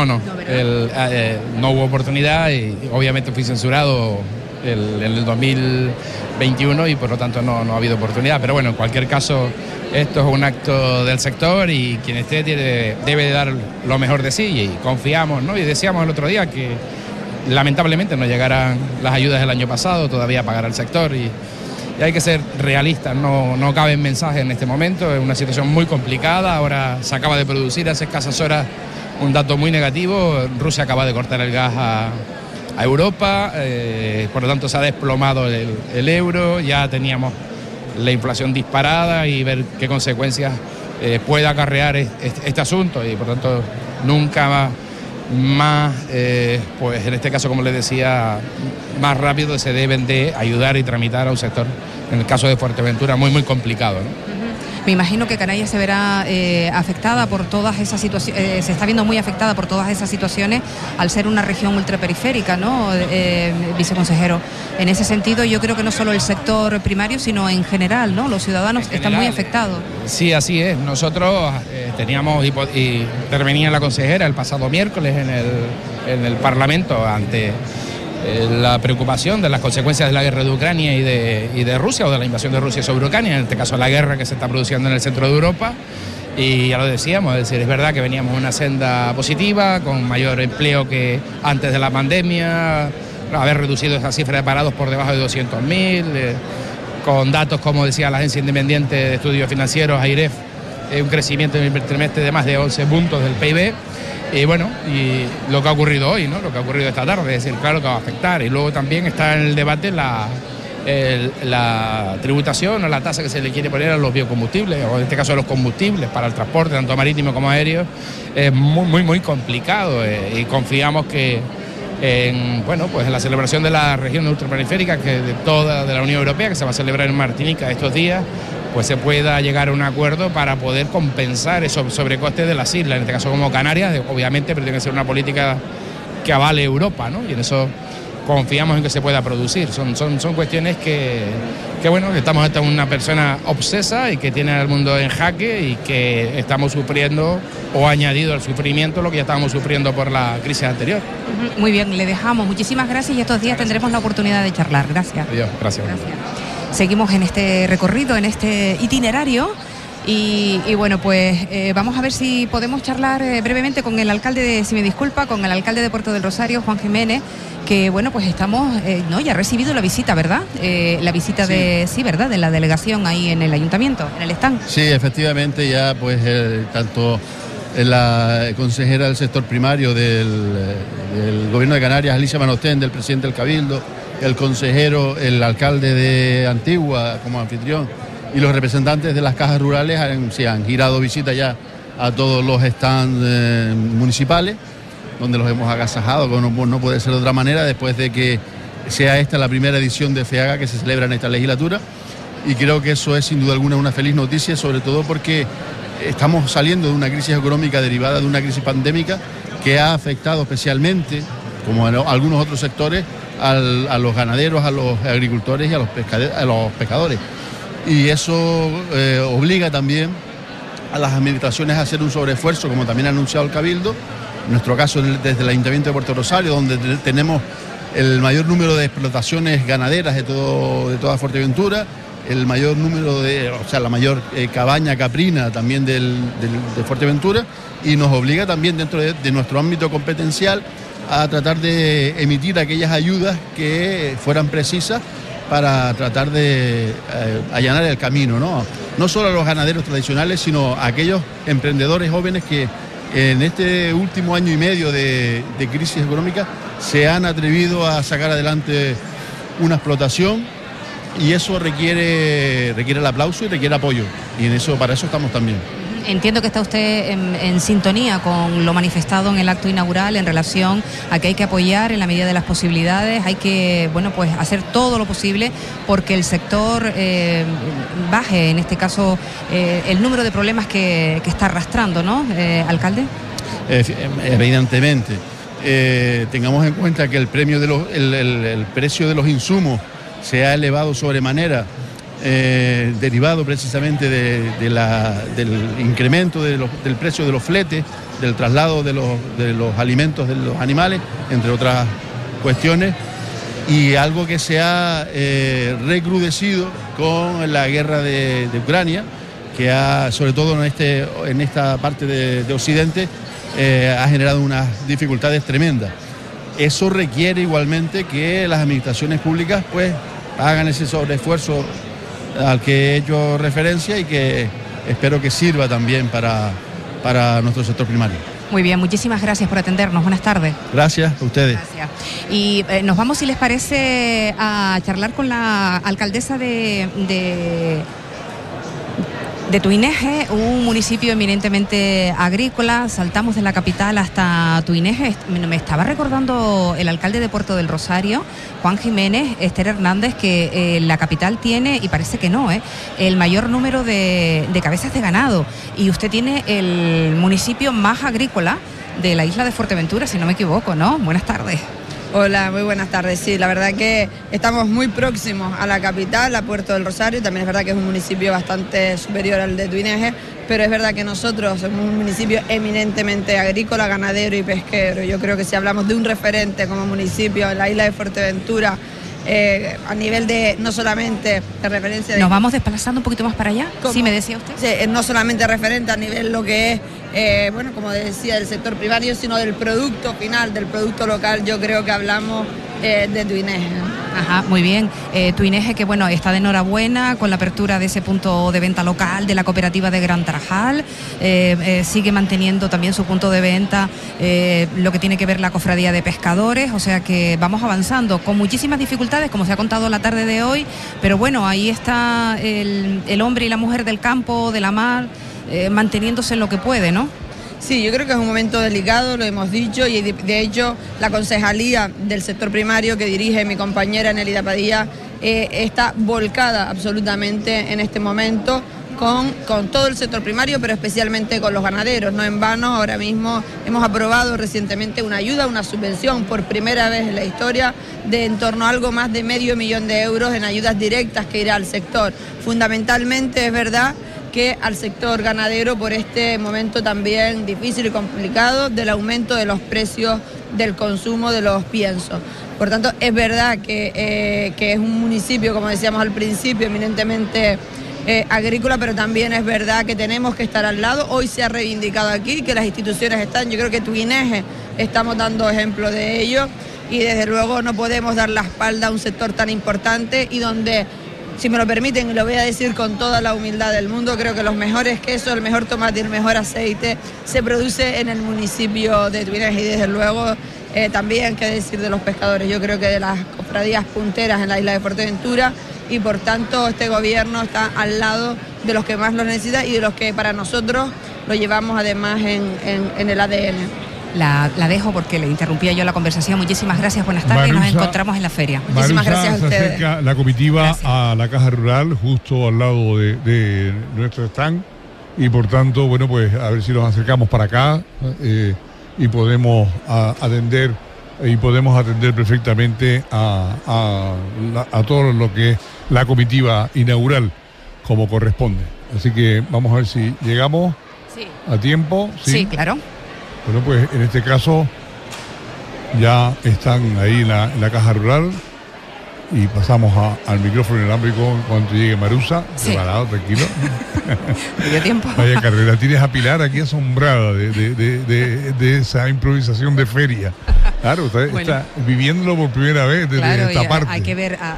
hubo oportunidad, y obviamente fui censurado en el 2021 y por lo tanto no ha habido oportunidad, pero bueno, en cualquier caso esto es un acto del sector y quien esté debe de dar lo mejor de sí, y confiamos, ¿no? Y decíamos el otro día que lamentablemente no llegarán las ayudas del año pasado todavía a pagar al sector, y hay que ser realistas, no caben mensajes en este momento, es una situación muy complicada. Ahora se acaba de producir hace escasas horas un dato muy negativo: Rusia acaba de cortar el gas a Europa, por lo tanto se ha desplomado el euro, ya teníamos la inflación disparada, y ver qué consecuencias puede acarrear este asunto, y por tanto nunca más, pues en este caso, como les decía, más rápido se deben de ayudar y tramitar a un sector, en el caso de Fuerteventura, muy complicado, ¿no? Me imagino que Canarias se verá afectada por todas esas situaciones, se está viendo muy afectada por todas esas situaciones al ser una región ultraperiférica, ¿no, viceconsejero? En ese sentido, yo creo que no solo el sector primario, sino en general, ¿no? Los ciudadanos están muy afectados. Sí, así es. Nosotros teníamos y intervenía la consejera el pasado miércoles en el Parlamento ante la preocupación de las consecuencias de la guerra de Ucrania y de Rusia, o de la invasión de Rusia sobre Ucrania, en este caso la guerra que se está produciendo en el centro de Europa. Y ya lo decíamos, es decir, es verdad que veníamos en una senda positiva, con mayor empleo que antes de la pandemia, haber reducido esa cifra de parados por debajo de 200.000, con datos, como decía la Agencia Independiente de Estudios Financieros, AIREF, un crecimiento en el primer trimestre de más de 11 puntos del PIB. Y bueno, y lo que ha ocurrido hoy, ¿no? Lo que ha ocurrido esta tarde, es decir, claro que va a afectar. Y luego también está en el debate la tributación o la tasa que se le quiere poner a los biocombustibles, o en este caso a los combustibles para el transporte, tanto marítimo como aéreo. Es muy complicado, y confiamos que pues en la celebración de la región ultraperiférica, que de toda la Unión Europea, que se va a celebrar en Martinica estos días, pues se pueda llegar a un acuerdo para poder compensar esos sobrecostes de las islas, en este caso como Canarias, obviamente, pero tiene que ser una política que avale Europa, ¿no? Y en eso confiamos en que se pueda producir. Son cuestiones que bueno, que estamos ante una persona obsesa y que tiene al mundo en jaque y que estamos sufriendo o añadido al sufrimiento lo que ya estábamos sufriendo por la crisis anterior. Muy bien, le dejamos. Muchísimas gracias y estos días tendremos la oportunidad de charlar. Gracias. Adiós, gracias. Seguimos en este recorrido, en este itinerario. Y bueno, pues vamos a ver si podemos charlar brevemente con el alcalde, si me disculpa, con el alcalde de Puerto del Rosario, Juan Jiménez, que bueno, pues estamos, ya ha recibido la visita, ¿verdad? La visita de la delegación ahí en el ayuntamiento, en el stand. Sí, efectivamente, ya pues tanto la consejera del sector primario del Gobierno de Canarias, Alicia Van Osten, del presidente del Cabildo, el consejero, el alcalde de Antigua como anfitrión, y los representantes de las cajas rurales han girado visita ya a todos los stands municipales, donde los hemos agasajado, como no puede ser de otra manera, después de que sea esta la primera edición de FEAGA que se celebra en esta legislatura. Y creo que eso es sin duda alguna una feliz noticia, sobre todo porque estamos saliendo de una crisis económica derivada de una crisis pandémica que ha afectado especialmente, como en algunos otros sectores, a los ganaderos, a los agricultores y a los pescadores. Y eso obliga también a las administraciones a hacer un sobreesfuerzo, como también ha anunciado el Cabildo, en nuestro caso desde el Ayuntamiento de Puerto Rosario, donde tenemos el mayor número de explotaciones ganaderas de toda Fuerteventura, el mayor número la mayor cabaña caprina también de Fuerteventura, y nos obliga también dentro de nuestro ámbito competencial a tratar de emitir aquellas ayudas que fueran precisas para tratar de allanar el camino, no solo a los ganaderos tradicionales, sino a aquellos emprendedores jóvenes que en este último año y medio de crisis económica se han atrevido a sacar adelante una explotación, y eso requiere el aplauso y requiere apoyo, y para eso estamos también. Entiendo que está usted en sintonía con lo manifestado en el acto inaugural en relación a que hay que apoyar en la medida de las posibilidades, hay que hacer todo lo posible porque el sector baje, en este caso, el número de problemas que está arrastrando, ¿no, alcalde? Evidentemente. Tengamos en cuenta que el precio de los insumos se ha elevado sobremanera, derivado precisamente del incremento del precio de los fletes, del traslado de los alimentos de los animales, entre otras cuestiones, y algo que se ha recrudecido con la guerra de Ucrania, que sobre todo en esta parte de Occidente, ha generado unas dificultades tremendas. Eso requiere igualmente que las administraciones públicas pues hagan ese sobreesfuerzo al que he hecho referencia y que espero que sirva también para nuestro sector primario. Muy bien, muchísimas gracias por atendernos. Buenas tardes. Gracias a ustedes. Gracias. Y nos vamos, si les parece, a charlar con la alcaldesa de Tuineje, un municipio eminentemente agrícola. Saltamos de la capital hasta Tuineje. Me estaba recordando el alcalde de Puerto del Rosario, Juan Jiménez, Esther Hernández, que la capital tiene, y parece que no, el mayor número de cabezas de ganado. Y usted tiene el municipio más agrícola de la isla de Fuerteventura, si no me equivoco, ¿no? Buenas tardes. Hola, muy buenas tardes. Sí, la verdad que estamos muy próximos a la capital, a Puerto del Rosario. También es verdad que es un municipio bastante superior al de Tuineje, pero es verdad que nosotros somos un municipio eminentemente agrícola, ganadero y pesquero. Yo creo que si hablamos de un referente como municipio en la isla de Fuerteventura, a nivel de no solamente de referencia de... ¿Nos vamos desplazando un poquito más para allá? ¿Cómo? Sí, me decía usted. Sí, no solamente referente a nivel lo que es, como decía, del sector primario, sino del producto final, del producto local. Yo creo que hablamos de Tuineje. Ajá, muy bien. Tuineje, que bueno, está de enhorabuena con la apertura de ese punto de venta local de la cooperativa de Gran Tarajal. Sigue manteniendo también su punto de venta lo que tiene que ver la cofradía de pescadores, o sea que vamos avanzando con muchísimas dificultades, como se ha contado la tarde de hoy, pero bueno, ahí está el hombre y la mujer del campo, de la mar, manteniéndose en lo que puede, ¿no? Sí, yo creo que es un momento delicado, lo hemos dicho, y de hecho la concejalía del sector primario que dirige mi compañera Nelida Padilla está volcada absolutamente en este momento con todo el sector primario, pero especialmente con los ganaderos. No en vano, ahora mismo hemos aprobado recientemente una ayuda, una subvención por primera vez en la historia de en torno a algo más de $500.000 euros en ayudas directas que irá al sector. Fundamentalmente es verdad que al sector ganadero por este momento también difícil y complicado del aumento de los precios del consumo de los piensos. Por tanto, es verdad que es un municipio, como decíamos al principio, eminentemente agrícola, pero también es verdad que tenemos que estar al lado. Hoy se ha reivindicado aquí que las instituciones están, yo creo que Twineje estamos dando ejemplo de ello, y desde luego no podemos dar la espalda a un sector tan importante y donde, si me lo permiten, y lo voy a decir con toda la humildad del mundo, creo que los mejores quesos, el mejor tomate y el mejor aceite se produce en el municipio de Twineje, y desde luego también, qué decir de los pescadores, yo creo que de las cofradías punteras en la isla de Fuerteventura, y por tanto este gobierno está al lado de los que más lo necesitan y de los que para nosotros lo llevamos además en el ADN. La dejo porque le interrumpía yo la conversación. Muchísimas gracias, buenas tardes, Marusa, nos encontramos en la feria. Muchísimas gracias a ustedes. Se acerca la comitiva a la Caja Rural, justo al lado de nuestro stand, y por tanto, bueno, pues a ver si nos acercamos para acá y podemos atender perfectamente a todo lo que es la comitiva inaugural como corresponde. Así que vamos a ver si llegamos a tiempo. Sí, claro. Bueno, pues en este caso ya están ahí en la Caja Rural y pasamos al micrófono inalámbrico cuando llegue Marusa. Sí. Preparado, tranquilo. Medio tiempo. Vaya carrera, tienes a Pilar aquí asombrada de esa improvisación de feria. Claro, está viviéndolo por primera vez desde esta parte. Hay que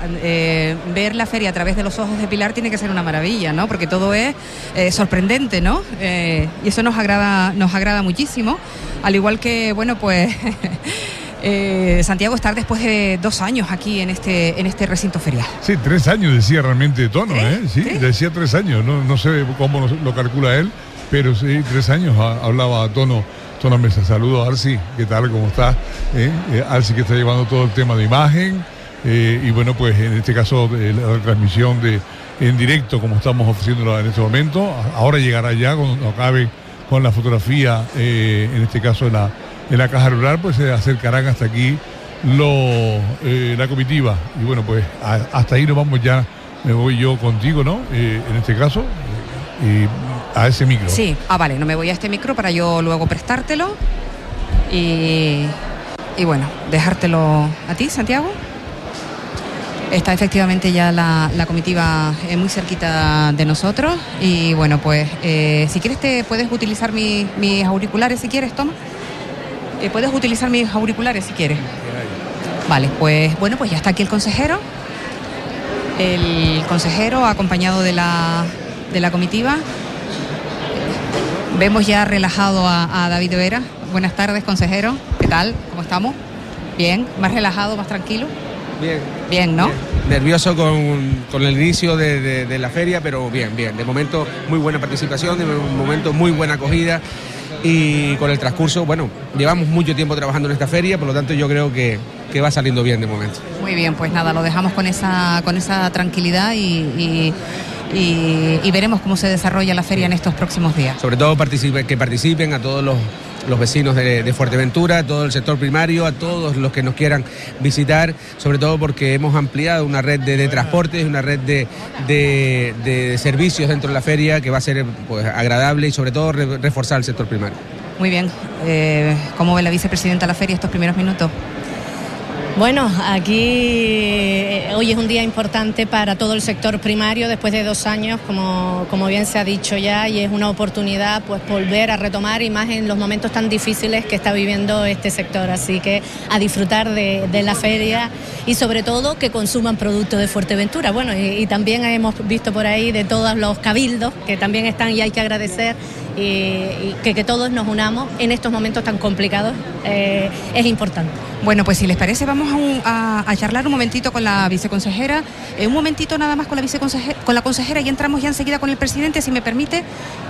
ver la feria a través de los ojos de Pilar, tiene que ser una maravilla, ¿no? Porque todo es sorprendente, ¿no? Y eso nos agrada muchísimo. Al igual que, bueno, pues Santiago, estar después de 2 años aquí en este recinto ferial. Sí, 3 años decía realmente Tono, Sí, decía 3 años, no sé cómo lo calcula él, pero sí, 3 años hablaba Tono Mesa. Saludos, Arsi, ¿qué tal? ¿Cómo estás? Arsi, que está llevando todo el tema de imagen, y bueno, pues en este caso la retransmisión en directo, como estamos ofreciéndola en este momento. Ahora llegará ya, cuando acabe con la fotografía, en este caso en la Caja Rural, pues se acercarán hasta aquí la comitiva. Y bueno, pues hasta ahí nos vamos ya, me voy yo contigo, ¿no? En este caso, y a ese micro. Sí, vale, no me voy a este micro para yo luego prestártelo y bueno, dejártelo a ti, Santiago. Está efectivamente ya la comitiva muy cerquita de nosotros y bueno, pues si quieres puedes utilizar mis auriculares si quieres, toma. Puedes utilizar mis auriculares si quieres. Vale, pues bueno, pues ya está aquí el consejero. El consejero acompañado de la comitiva. Vemos ya relajado a David Vera. Buenas tardes, consejero. ¿Qué tal? ¿Cómo estamos? Bien, más relajado, más tranquilo. Bien, ¿no? Bien. Nervioso con el inicio de la feria, pero bien. De momento muy buena participación, de momento muy buena acogida. Y con el transcurso, bueno, llevamos mucho tiempo trabajando en esta feria, por lo tanto yo creo que va saliendo bien de momento. Muy bien, pues nada, lo dejamos con esa tranquilidad y veremos cómo se desarrolla la feria en estos próximos días. Sobre todo que participen a todos los vecinos de Fuerteventura, a todo el sector primario, a todos los que nos quieran visitar, sobre todo porque hemos ampliado una red de transportes, una red de servicios dentro de la feria que va a ser pues agradable y sobre todo reforzar el sector primario. Muy bien, ¿cómo ve la vicepresidenta la feria estos primeros minutos? Bueno, aquí hoy es un día importante para todo el sector primario después de 2 años, como bien se ha dicho ya, y es una oportunidad pues volver a retomar y más en los momentos tan difíciles que está viviendo este sector, así que a disfrutar de la feria y sobre todo que consuman productos de Fuerteventura. Bueno, y también hemos visto por ahí de todos los cabildos que también están y hay que agradecer y que todos nos unamos en estos momentos tan complicados es importante. Bueno, pues si les parece vamos a charlar un momentito con la viceconsejera, un momentito nada más con la consejera y entramos ya enseguida con el presidente, si me permite.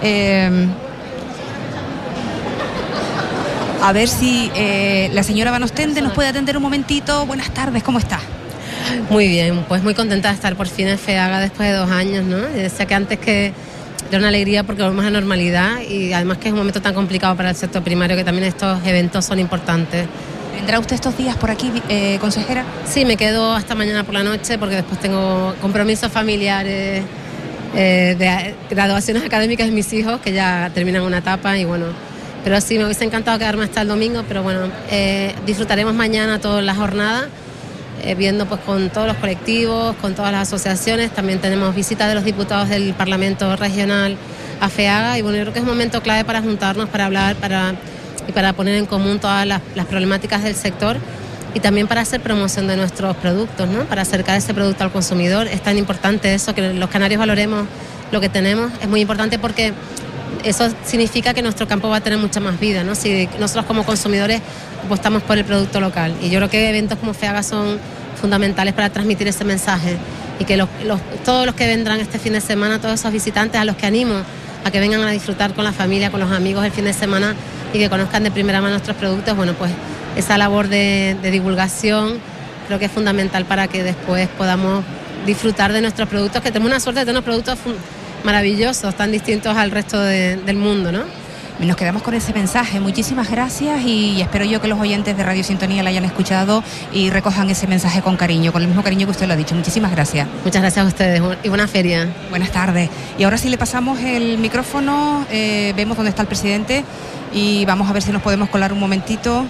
A ver si la señora Van Ostende nos puede atender un momentito. Buenas tardes, ¿cómo está? Muy bien, pues muy contenta de estar por fin en FEAGA después de 2 años, ¿no? Decía que antes que una alegría porque volvemos a normalidad y además que es un momento tan complicado para el sector primario que también estos eventos son importantes. ¿Vendrá usted estos días por aquí, consejera? Sí, me quedo hasta mañana por la noche porque después tengo compromisos familiares, de graduaciones académicas de mis hijos que ya terminan una etapa y bueno, pero sí, me hubiese encantado quedarme hasta el domingo, pero bueno, disfrutaremos mañana toda la jornada, viendo pues con todos los colectivos, con todas las asociaciones. También tenemos visitas de los diputados del Parlamento Regional a FEAGA y bueno, yo creo que es un momento clave para juntarnos, para hablar, para poner en común todas las problemáticas del sector y también para hacer promoción de nuestros productos, ¿no? Para acercar ese producto al consumidor. Es tan importante eso, que los canarios valoremos lo que tenemos. Es muy importante porque eso significa que nuestro campo va a tener mucha más vida, ¿no? Si nosotros como consumidores apostamos por el producto local. Y yo creo que eventos como FEAGA son fundamentales para transmitir ese mensaje y que todos los que vendrán este fin de semana, todos esos visitantes a los que animo a que vengan a disfrutar con la familia, con los amigos el fin de semana y que conozcan de primera mano nuestros productos, bueno, pues esa labor de divulgación creo que es fundamental para que después podamos disfrutar de nuestros productos, que tenemos una suerte de tener unos productos maravillosos, tan distintos al resto del mundo, ¿no? Nos quedamos con ese mensaje. Muchísimas gracias y espero yo que los oyentes de Radio Sintonía la hayan escuchado y recojan ese mensaje con cariño, con el mismo cariño que usted lo ha dicho. Muchísimas gracias. Muchas gracias a ustedes y buena feria. Buenas tardes. Y ahora sí le pasamos el micrófono, vemos dónde está el presidente y vamos a ver si nos podemos colar un momentito.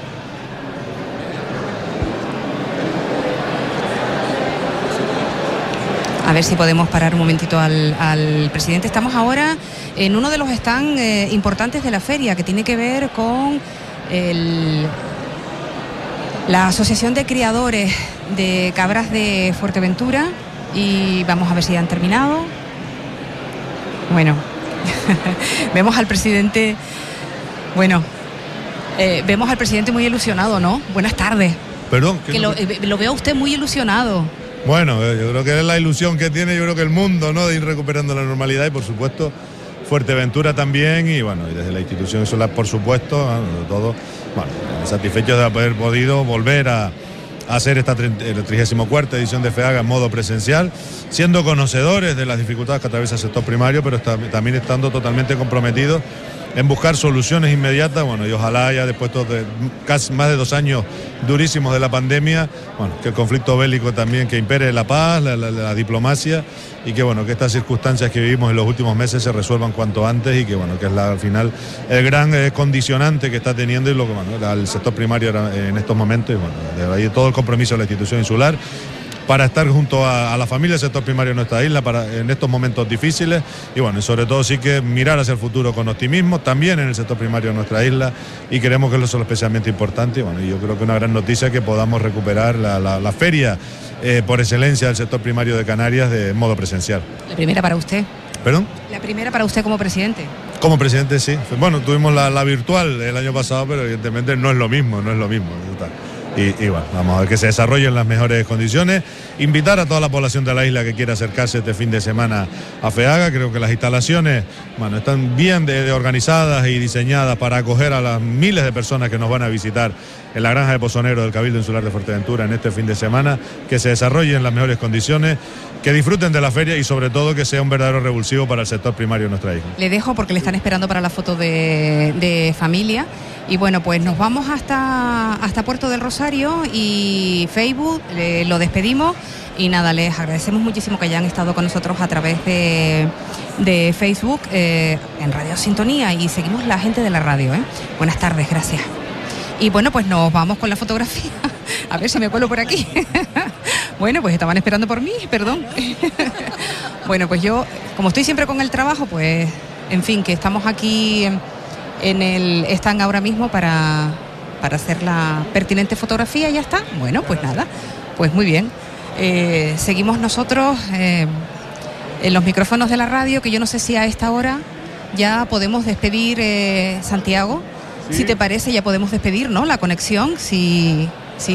A ver si podemos parar un momentito al presidente. Estamos ahora en uno de los stands importantes de la feria, que tiene que ver con la Asociación de Criadores de Cabras de Fuerteventura. Y vamos a ver si han terminado. Bueno, vemos al presidente... Bueno, vemos al presidente muy ilusionado, ¿no? Buenas tardes. Perdón. Que lo veo a usted muy ilusionado. Bueno, yo creo que es la ilusión que tiene, yo creo que el mundo, ¿no? De ir recuperando la normalidad y por supuesto Fuerteventura también y bueno, y desde la institución Solar por supuesto, todo, bueno, satisfechos de haber podido volver a hacer esta 34ª edición de FEAGA en modo presencial, siendo conocedores de las dificultades que atraviesa el sector primario, pero también estando totalmente comprometidos en buscar soluciones inmediatas, bueno, y ojalá ya después de casi más de 2 años durísimos de la pandemia, bueno, que el conflicto bélico también, que impere la paz, la diplomacia y que bueno, que estas circunstancias que vivimos en los últimos meses se resuelvan cuanto antes y que bueno, que es al final el gran condicionante que está teniendo y lo que bueno, el sector primario en estos momentos y bueno, de ahí todo el compromiso de la institución insular para estar junto a la familia del sector primario de nuestra isla en estos momentos difíciles y bueno, y sobre todo sí que mirar hacia el futuro con optimismo, también en el sector primario de nuestra isla y creemos que eso es lo especialmente importante y bueno, yo creo que una gran noticia es que podamos recuperar la feria por excelencia del sector primario de Canarias de modo presencial. La primera para usted. ¿Perdón? La primera para usted como presidente. Como presidente sí, bueno, tuvimos la virtual el año pasado, pero evidentemente no es lo mismo. Y bueno, vamos a ver que se desarrolle en las mejores condiciones. Invitar a toda la población de la isla que quiera acercarse este fin de semana a FEAGA. Creo que las instalaciones, bueno, están bien organizadas y diseñadas para acoger a las miles de personas que nos van a visitar en la granja de Pozo Negro del Cabildo Insular de Fuerteventura en este fin de semana. Que se desarrolle en las mejores condiciones, que disfruten de la feria y sobre todo que sea un verdadero revulsivo para el sector primario de nuestra isla. Le dejo porque le están esperando para la foto de familia. Y bueno, pues nos vamos hasta Puerto del Rosario y Facebook, lo despedimos y nada, les agradecemos muchísimo que hayan estado con nosotros a través de Facebook en Radio Sintonía y seguimos la gente de la radio. Buenas tardes, gracias. Y bueno, pues nos vamos con la fotografía. A ver si me cuelo por aquí. Bueno, pues estaban esperando por mí, perdón. Bueno, pues yo, como estoy siempre con el trabajo, pues en fin, que estamos aquí en el stand ahora mismo para hacer la pertinente fotografía y ya está. Bueno, pues nada, pues muy bien. Seguimos nosotros en los micrófonos de la radio, que yo no sé si a esta hora ya podemos despedir, Santiago. Sí. Si te parece, ya podemos despedir, ¿no? La conexión, si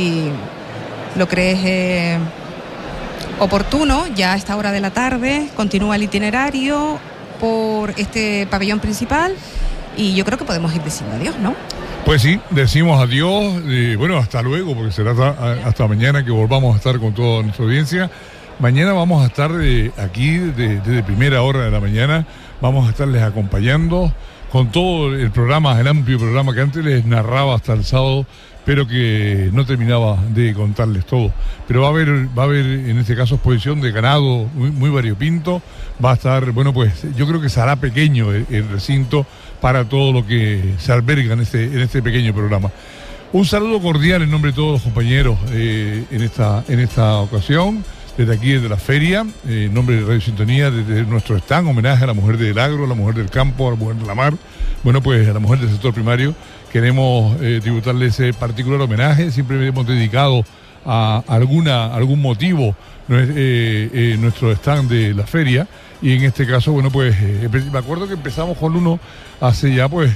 lo crees oportuno, ya a esta hora de la tarde continúa el itinerario por este pabellón principal. Y yo creo que podemos ir diciendo adiós, ¿no? Pues sí, decimos adiós, bueno, hasta luego, porque será hasta mañana que volvamos a estar con toda nuestra audiencia. Mañana vamos a estar aquí desde primera hora de la mañana, vamos a estarles acompañando con todo el programa, el amplio programa que antes les narraba hasta el sábado, pero que no terminaba de contarles todo. Pero va a haber en este caso exposición de ganado muy variopinto. Va a estar, bueno, pues yo creo que será pequeño el recinto para todo lo que se alberga en este pequeño programa. Un saludo cordial en nombre de todos los compañeros en esta ocasión, desde aquí, desde la feria, en nombre de Radio Sintonía, desde nuestro stand, homenaje a la mujer del agro, a la mujer del campo, a la mujer de la mar, bueno, pues a la mujer del sector primario. Queremos tributarle ese particular homenaje. Siempre hemos dedicado a algún motivo nuestro stand de la feria, y en este caso, bueno, pues me acuerdo que empezamos con uno hace ya pues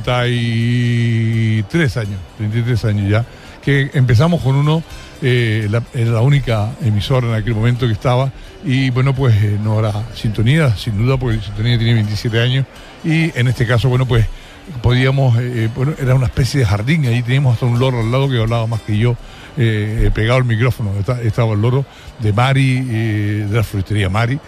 33 años ya, que empezamos con uno, era la única emisora en aquel momento que estaba, y bueno, pues no era Sintonía, sin duda, porque Sintonía tiene 27 años, y en este caso, bueno, pues podíamos, era una especie de jardín, ahí teníamos hasta un loro al lado que hablaba más que yo, pegado al micrófono. Estaba el loro de Mari, de la frutería Mari,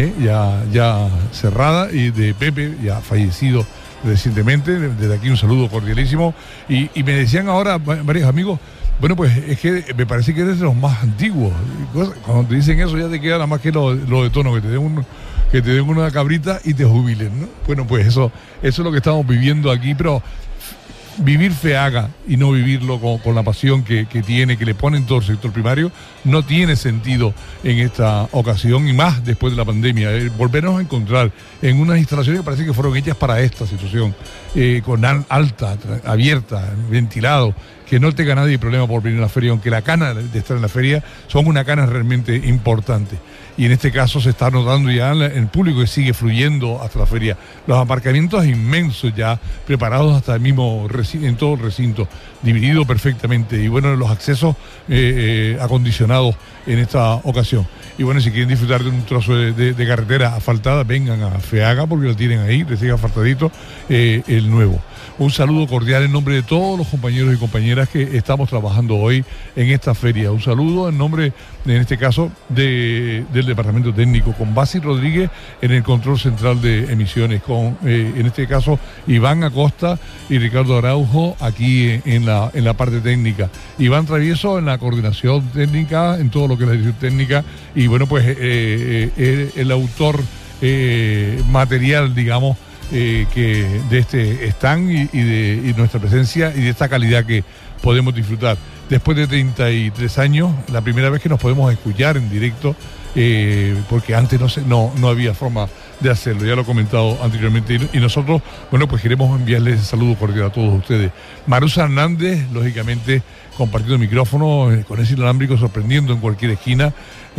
ya cerrada, y de Pepe, ya fallecido recientemente. Desde aquí un saludo cordialísimo. Y me decían ahora varios amigos, bueno, pues es que me parece que eres de los más antiguos. Cuando te dicen eso ya te queda nada más que lo de tono, que te den una cabrita y te jubilen, ¿no? Bueno, pues eso es lo que estamos viviendo aquí, pero vivir FEAGA y no vivirlo con la pasión que tiene, que le pone en todo el sector primario, no tiene sentido en esta ocasión, y más después de la pandemia. Volvernos a encontrar en unas instalaciones que parece que fueron hechas para esta situación, con alta, abierta, ventilado, que no tenga nadie problema por venir a la feria, aunque la cana de estar en la feria son una cana realmente importante. Y en este caso se está notando ya el público que sigue fluyendo hasta la feria. Los aparcamientos inmensos ya, preparados hasta el mismo en todo el recinto, dividido perfectamente. Y bueno, los accesos acondicionados en esta ocasión. Y bueno, si quieren disfrutar de un trozo de carretera asfaltada, vengan a FEAGA, porque lo tienen ahí, recién asfaltadito, el nuevo. Un saludo cordial en nombre de todos los compañeros y compañeras que estamos trabajando hoy en esta feria. Un saludo en nombre, en este caso, del Departamento Técnico, con Basi Rodríguez en el control central de emisiones, con, en este caso, Iván Acosta y Ricardo Araujo aquí en la parte técnica. Iván Travieso en la coordinación técnica, en todo lo que es la dirección técnica, y bueno, pues el autor material, digamos, que de este stand y nuestra presencia y de esta calidad que podemos disfrutar. Después de 33 años, la primera vez que nos podemos escuchar en directo, porque antes no había forma de hacerlo, ya lo he comentado anteriormente, y nosotros, bueno, pues queremos enviarles ese saludo cordial a todos ustedes. Marusa Hernández, lógicamente, compartiendo micrófono con ese inalámbrico, sorprendiendo en cualquier esquina,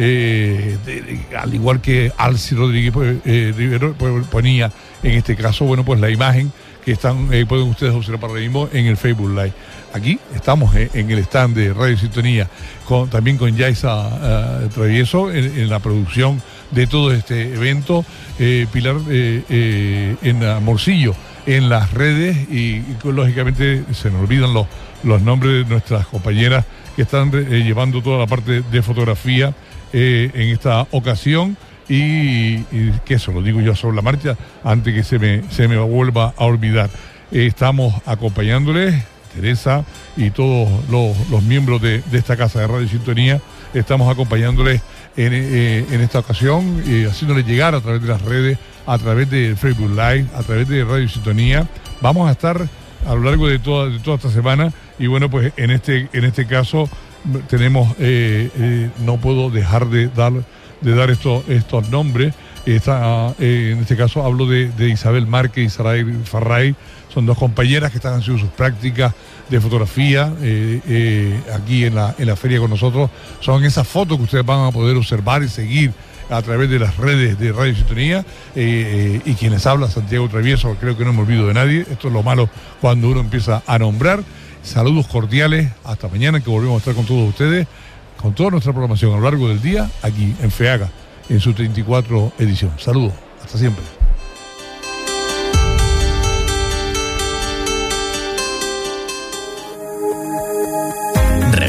al igual que Alci Rodríguez Rivero ponía en este caso, bueno, pues la imagen que pueden ustedes observar ahora mismo en el Facebook Live. Aquí estamos en el stand de Radio Sintonía, también con Yaisa Travieso en la producción de todo este evento, Pilar en Morcillo en las redes, y lógicamente se nos olvidan los nombres de nuestras compañeras que están llevando toda la parte de fotografía en esta ocasión, y que eso lo digo yo sobre la marcha antes que se me vuelva a olvidar. Estamos acompañándoles, Teresa y todos los miembros de esta casa de Radio Sintonía, estamos acompañándoles en esta ocasión, haciéndoles llegar a través de las redes, a través de Facebook Live, a través de Radio Sintonía. Vamos a estar a lo largo de toda esta semana, y bueno, pues en este caso tenemos, no puedo dejar de dar estos nombres. En este caso hablo de Isabel Márquez y Saray Farray. Son dos compañeras que están haciendo sus prácticas de fotografía aquí en la feria con nosotros. Son esas fotos que ustedes van a poder observar y seguir a través de las redes de Radio Sintonía, y quienes habla, Santiago Travieso, creo que no me olvido de nadie. Esto es lo malo cuando uno empieza a nombrar. Saludos cordiales, hasta mañana, que volvemos a estar con todos ustedes, con toda nuestra programación a lo largo del día, aquí en FEAGA, en su 34 edición. Saludos, hasta siempre.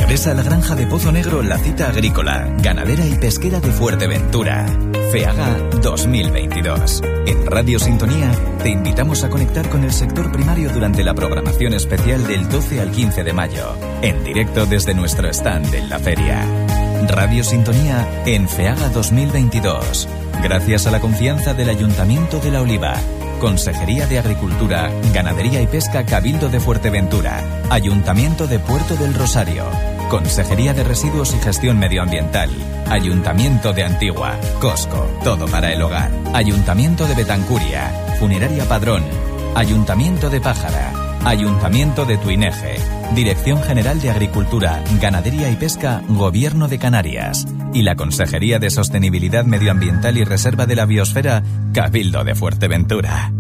Regresa a la granja de Pozo Negro la cita agrícola, ganadera y pesquera de Fuerteventura. FEAGA 2022. En Radio Sintonía te invitamos a conectar con el sector primario durante la programación especial del 12 al 15 de mayo, en directo desde nuestro stand en la feria. Radio Sintonía en FEAGA 2022. Gracias a la confianza del Ayuntamiento de La Oliva, Consejería de Agricultura, Ganadería y Pesca Cabildo de Fuerteventura, Ayuntamiento de Puerto del Rosario, Consejería de Residuos y Gestión Medioambiental, Ayuntamiento de Antigua, Cosco, todo para el hogar, Ayuntamiento de Betancuria, Funeraria Padrón, Ayuntamiento de Pájara, Ayuntamiento de Tuineje, Dirección General de Agricultura, Ganadería y Pesca, Gobierno de Canarias y la Consejería de Sostenibilidad Medioambiental y Reserva de la Biosfera, Cabildo de Fuerteventura.